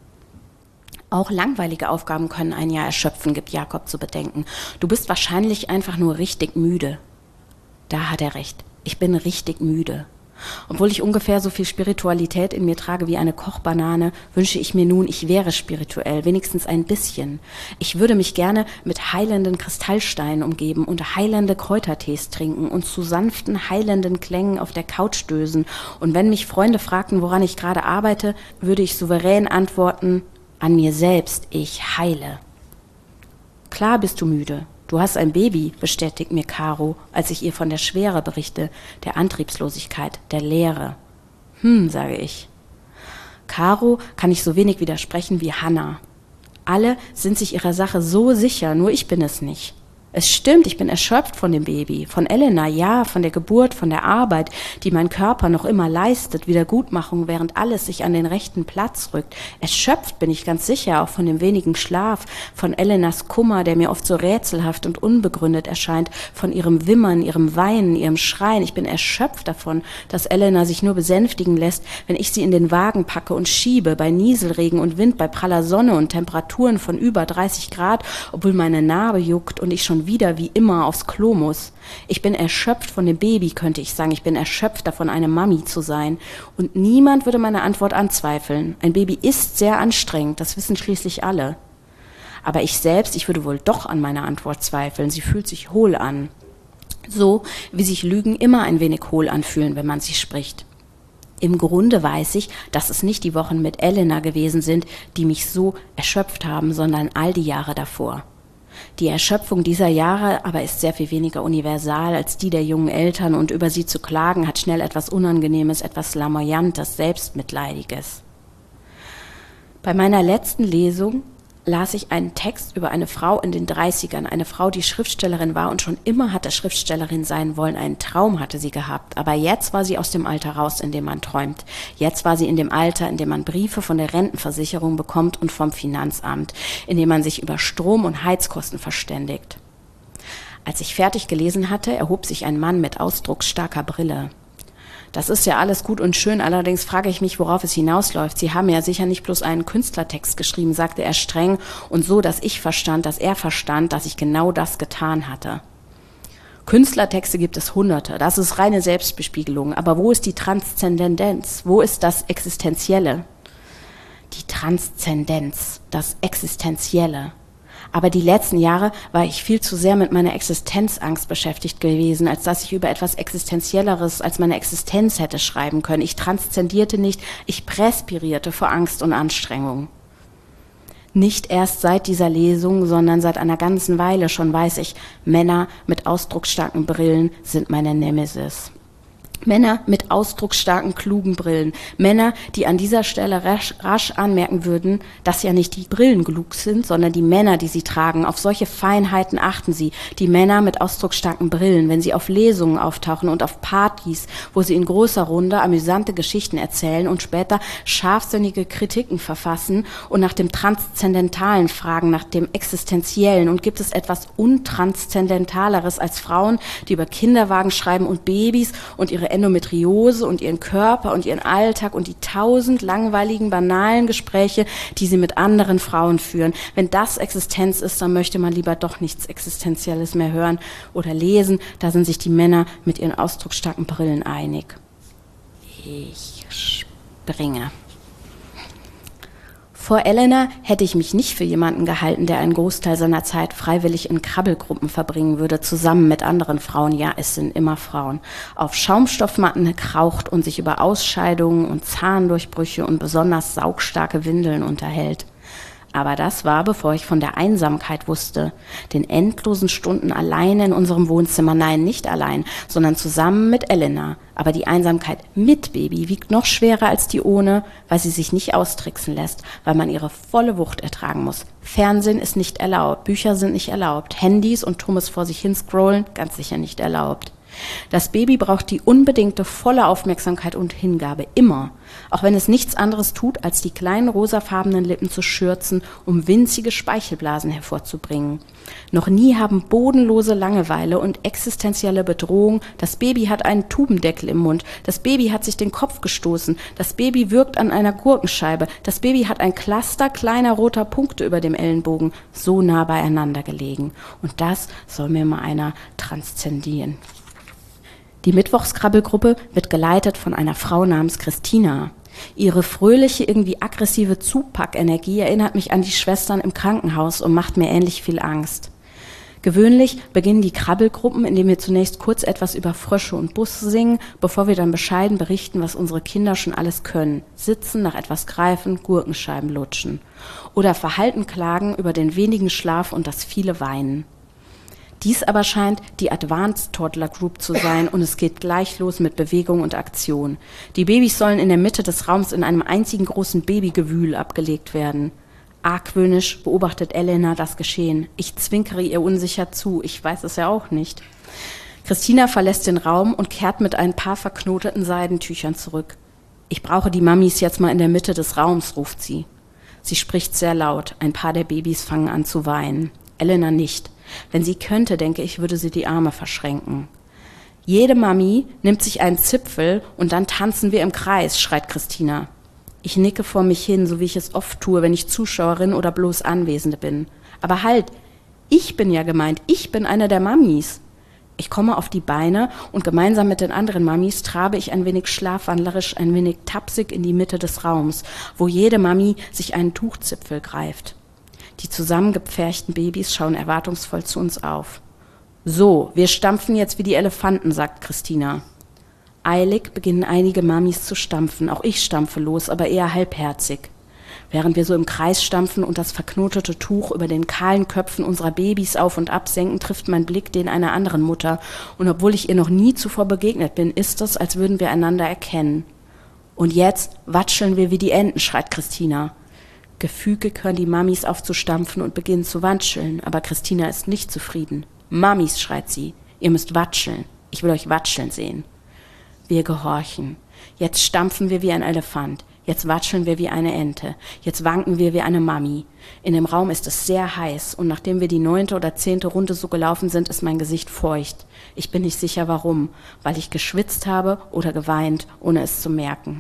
Auch langweilige Aufgaben können ein Jahr erschöpfen, gibt Jakob zu bedenken. Du bist wahrscheinlich einfach nur richtig müde. Da hat er recht. Ich bin richtig müde. Obwohl ich ungefähr so viel Spiritualität in mir trage wie eine Kochbanane, wünsche ich mir nun, ich wäre spirituell, wenigstens ein bisschen. Ich würde mich gerne mit heilenden Kristallsteinen umgeben und heilende Kräutertees trinken und zu sanften, heilenden Klängen auf der Couch dösen. Und wenn mich Freunde fragten, woran ich gerade arbeite, würde ich souverän antworten: An mir selbst, ich heile. Klar bist du müde. Du hast ein Baby, bestätigt mir Caro, als ich ihr von der Schwere berichte, der Antriebslosigkeit, der Leere. Hm, sage ich. Caro kann ich so wenig widersprechen wie Hanna. Alle sind sich ihrer Sache so sicher, nur ich bin es nicht. Es stimmt, ich bin erschöpft von dem Baby, von Elena, ja, von der Geburt, von der Arbeit, die mein Körper noch immer leistet, Wiedergutmachung, während alles sich an den rechten Platz rückt. Erschöpft bin ich ganz sicher, auch von dem wenigen Schlaf, von Elenas Kummer, der mir oft so rätselhaft und unbegründet erscheint, von ihrem Wimmern, ihrem Weinen, ihrem Schreien. Ich bin erschöpft davon, dass Elena sich nur besänftigen lässt, wenn ich sie in den Wagen packe und schiebe, bei Nieselregen und Wind, bei praller Sonne und Temperaturen von über dreißig Grad, obwohl meine Narbe juckt und ich schon wieder wie immer aufs Klo muss. Ich bin erschöpft von dem Baby, könnte ich sagen. Ich bin erschöpft davon, eine Mami zu sein. Und niemand würde meine Antwort anzweifeln. Ein Baby ist sehr anstrengend, das wissen schließlich alle. Aber ich selbst, ich würde wohl doch an meiner Antwort zweifeln. Sie fühlt sich hohl an. So, wie sich Lügen immer ein wenig hohl anfühlen, wenn man sie spricht. Im Grunde weiß ich, dass es nicht die Wochen mit Elena gewesen sind, die mich so erschöpft haben, sondern all die Jahre davor. Die Erschöpfung dieser Jahre aber ist sehr viel weniger universal als die der jungen Eltern und über sie zu klagen hat schnell etwas Unangenehmes, etwas Lamoyantes, Selbstmitleidiges. Bei meiner letzten Lesung las ich einen Text über eine Frau in den dreißigern, eine Frau, die Schriftstellerin war und schon immer hatte Schriftstellerin sein wollen, einen Traum hatte sie gehabt, aber jetzt war sie aus dem Alter raus, in dem man träumt. Jetzt war sie in dem Alter, in dem man Briefe von der Rentenversicherung bekommt und vom Finanzamt, in dem man sich über Strom- und Heizkosten verständigt. Als ich fertig gelesen hatte, erhob sich ein Mann mit ausdrucksstarker Brille. Das ist ja alles gut und schön, allerdings frage ich mich, worauf es hinausläuft. Sie haben ja sicher nicht bloß einen Künstlertext geschrieben, sagte er streng und so, dass ich verstand, dass er verstand, dass ich genau das getan hatte. Künstlertexte gibt es hunderte, das ist reine Selbstbespiegelung, aber wo ist die Transzendenz? Wo ist das Existenzielle? Die Transzendenz, das Existenzielle. Aber die letzten Jahre war ich viel zu sehr mit meiner Existenzangst beschäftigt gewesen, als dass ich über etwas Existenzielleres als meine Existenz hätte schreiben können. Ich transzendierte nicht, ich präspirierte vor Angst und Anstrengung. Nicht erst seit dieser Lesung, sondern seit einer ganzen Weile schon weiß ich, Männer mit ausdrucksstarken Brillen sind meine Nemesis. Männer mit ausdrucksstarken, klugen Brillen. Männer, die an dieser Stelle rasch, rasch anmerken würden, dass ja nicht die Brillen klug sind, sondern die Männer, die sie tragen. Auf solche Feinheiten achten sie. Die Männer mit ausdrucksstarken Brillen, wenn sie auf Lesungen auftauchen und auf Partys, wo sie in großer Runde amüsante Geschichten erzählen und später scharfsinnige Kritiken verfassen und nach dem Transzendentalen fragen, nach dem Existenziellen. Und gibt es etwas Untranszendentaleres als Frauen, die über Kinderwagen schreiben und Babys und ihre Endometriose und ihren Körper und ihren Alltag und die tausend langweiligen, banalen Gespräche, die sie mit anderen Frauen führen. Wenn das Existenz ist, dann möchte man lieber doch nichts Existenzielles mehr hören oder lesen. Da sind sich die Männer mit ihren ausdrucksstarken Brillen einig. Ich springe. Vor Elena hätte ich mich nicht für jemanden gehalten, der einen Großteil seiner Zeit freiwillig in Krabbelgruppen verbringen würde, zusammen mit anderen Frauen, ja, es sind immer Frauen, auf Schaumstoffmatten kraucht und sich über Ausscheidungen und Zahndurchbrüche und besonders saugstarke Windeln unterhält. Aber das war, bevor ich von der Einsamkeit wusste, den endlosen Stunden allein in unserem Wohnzimmer, nein, nicht allein, sondern zusammen mit Elena. Aber die Einsamkeit mit Baby wiegt noch schwerer als die ohne, weil sie sich nicht austricksen lässt, weil man ihre volle Wucht ertragen muss. Fernsehen ist nicht erlaubt, Bücher sind nicht erlaubt, Handys und dummes vor sich hin scrollen ganz sicher nicht erlaubt. Das Baby braucht die unbedingte volle Aufmerksamkeit und Hingabe, immer. Auch wenn es nichts anderes tut, als die kleinen rosafarbenen Lippen zu schürzen, um winzige Speichelblasen hervorzubringen. Noch nie haben bodenlose Langeweile und existenzielle Bedrohung, das Baby hat einen Tubendeckel im Mund, das Baby hat sich den Kopf gestoßen, das Baby wirkt an einer Gurkenscheibe, das Baby hat ein Cluster kleiner roter Punkte über dem Ellenbogen, so nah beieinander gelegen. Und das soll mir mal einer transzendieren. Die Mittwochskrabbelgruppe wird geleitet von einer Frau namens Christina. Ihre fröhliche, irgendwie aggressive Zupackenergie erinnert mich an die Schwestern im Krankenhaus und macht mir ähnlich viel Angst. Gewöhnlich beginnen die Krabbelgruppen, indem wir zunächst kurz etwas über Frösche und Busse singen, bevor wir dann bescheiden berichten, was unsere Kinder schon alles können. Sitzen, nach etwas greifen, Gurkenscheiben lutschen. Oder verhalten klagen über den wenigen Schlaf und das viele Weinen. Dies aber scheint die Advanced Toddler Group zu sein und es geht gleich los mit Bewegung und Aktion. Die Babys sollen in der Mitte des Raums in einem einzigen großen Babygewühl abgelegt werden. Argwöhnisch beobachtet Elena das Geschehen. Ich zwinkere ihr unsicher zu, ich weiß es ja auch nicht. Christina verlässt den Raum und kehrt mit ein paar verknoteten Seidentüchern zurück. Ich brauche die Mamis jetzt mal in der Mitte des Raums, ruft sie. Sie spricht sehr laut. Ein paar der Babys fangen an zu weinen. Elena nicht. Wenn sie könnte, denke ich, würde sie die Arme verschränken. Jede Mami nimmt sich einen Zipfel und dann tanzen wir im Kreis, schreit Christina. Ich nicke vor mich hin, so wie ich es oft tue, wenn ich Zuschauerin oder bloß Anwesende bin. Aber halt, ich bin ja gemeint, ich bin eine der Mamis. Ich komme auf die Beine und gemeinsam mit den anderen Mamis trabe ich ein wenig schlafwandlerisch, ein wenig tapsig in die Mitte des Raums, wo jede Mami sich einen Tuchzipfel greift. Die zusammengepferchten Babys schauen erwartungsvoll zu uns auf. So, wir stampfen jetzt wie die Elefanten, sagt Christina. Eilig beginnen einige Mamis zu stampfen, auch ich stampfe los, aber eher halbherzig. Während wir so im Kreis stampfen und das verknotete Tuch über den kahlen Köpfen unserer Babys auf und ab senken, trifft mein Blick den einer anderen Mutter. Und obwohl ich ihr noch nie zuvor begegnet bin, ist es, als würden wir einander erkennen. Und jetzt watscheln wir wie die Enten, schreit Christina. Gefügig hören die Mamis auf zu stampfen und beginnen zu watscheln, aber Christina ist nicht zufrieden. Mamis, schreit sie, ihr müsst watscheln. Ich will euch watscheln sehen. Wir gehorchen. Jetzt stampfen wir wie ein Elefant. Jetzt watscheln wir wie eine Ente. Jetzt wanken wir wie eine Mami. In dem Raum ist es sehr heiß und nachdem wir die neunte oder zehnte Runde so gelaufen sind, ist mein Gesicht feucht. Ich bin nicht sicher warum, weil ich geschwitzt habe oder geweint, ohne es zu merken.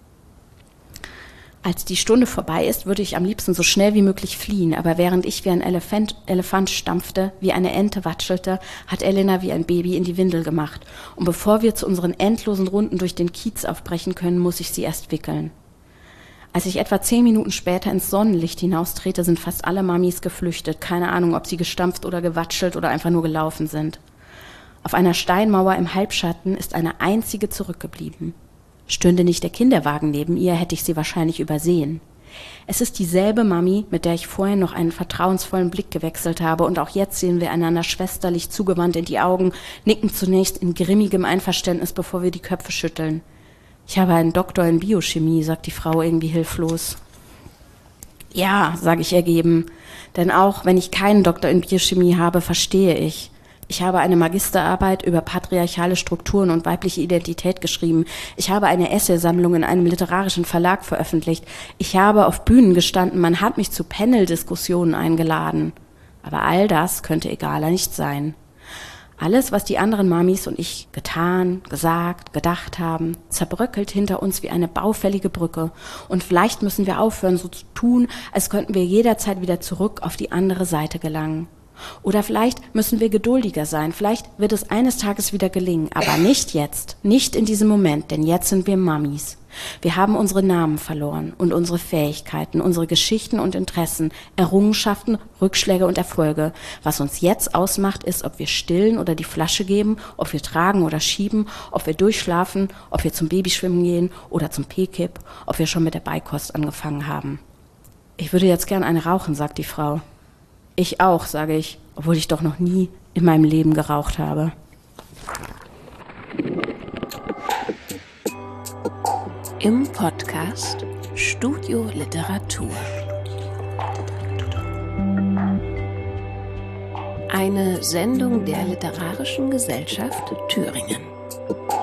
Als die Stunde vorbei ist, würde ich am liebsten so schnell wie möglich fliehen, aber während ich wie ein Elefant, Elefant stampfte, wie eine Ente watschelte, hat Elena wie ein Baby in die Windel gemacht. Und bevor wir zu unseren endlosen Runden durch den Kiez aufbrechen können, muss ich sie erst wickeln. Als ich etwa zehn Minuten später ins Sonnenlicht hinaustrete, sind fast alle Mamis geflüchtet. Keine Ahnung, ob sie gestampft oder gewatschelt oder einfach nur gelaufen sind. Auf einer Steinmauer im Halbschatten ist eine einzige zurückgeblieben. Stünde nicht der Kinderwagen neben ihr, hätte ich sie wahrscheinlich übersehen. Es ist dieselbe Mami, mit der ich vorhin noch einen vertrauensvollen Blick gewechselt habe, und auch jetzt sehen wir einander schwesterlich zugewandt in die Augen, nicken zunächst in grimmigem Einverständnis, bevor wir die Köpfe schütteln. Ich habe einen Doktor in Biochemie, sagt die Frau irgendwie hilflos. Ja, sage ich ergeben, denn auch wenn ich keinen Doktor in Biochemie habe, verstehe ich. Ich habe eine Magisterarbeit über patriarchale Strukturen und weibliche Identität geschrieben. Ich habe eine Essaysammlung in einem literarischen Verlag veröffentlicht. Ich habe auf Bühnen gestanden, man hat mich zu Panel-Diskussionen eingeladen. Aber all das könnte egaler nicht sein. Alles, was die anderen Mamis und ich getan, gesagt, gedacht haben, zerbröckelt hinter uns wie eine baufällige Brücke. Und vielleicht müssen wir aufhören, so zu tun, als könnten wir jederzeit wieder zurück auf die andere Seite gelangen. Oder vielleicht müssen wir geduldiger sein, vielleicht wird es eines Tages wieder gelingen, aber nicht jetzt, nicht in diesem Moment, denn jetzt sind wir Mamis. Wir haben unsere Namen verloren und unsere Fähigkeiten, unsere Geschichten und Interessen, Errungenschaften, Rückschläge und Erfolge. Was uns jetzt ausmacht, ist, ob wir stillen oder die Flasche geben, ob wir tragen oder schieben, ob wir durchschlafen, ob wir zum Babyschwimmen gehen oder zum P-Kip, ob wir schon mit der Beikost angefangen haben. Ich würde jetzt gern eine rauchen, sagt die Frau. Ich auch, sage ich, obwohl ich doch noch nie in meinem Leben geraucht habe. Im Podcast Studio Literatur. Eine Sendung der Literarischen Gesellschaft Thüringen.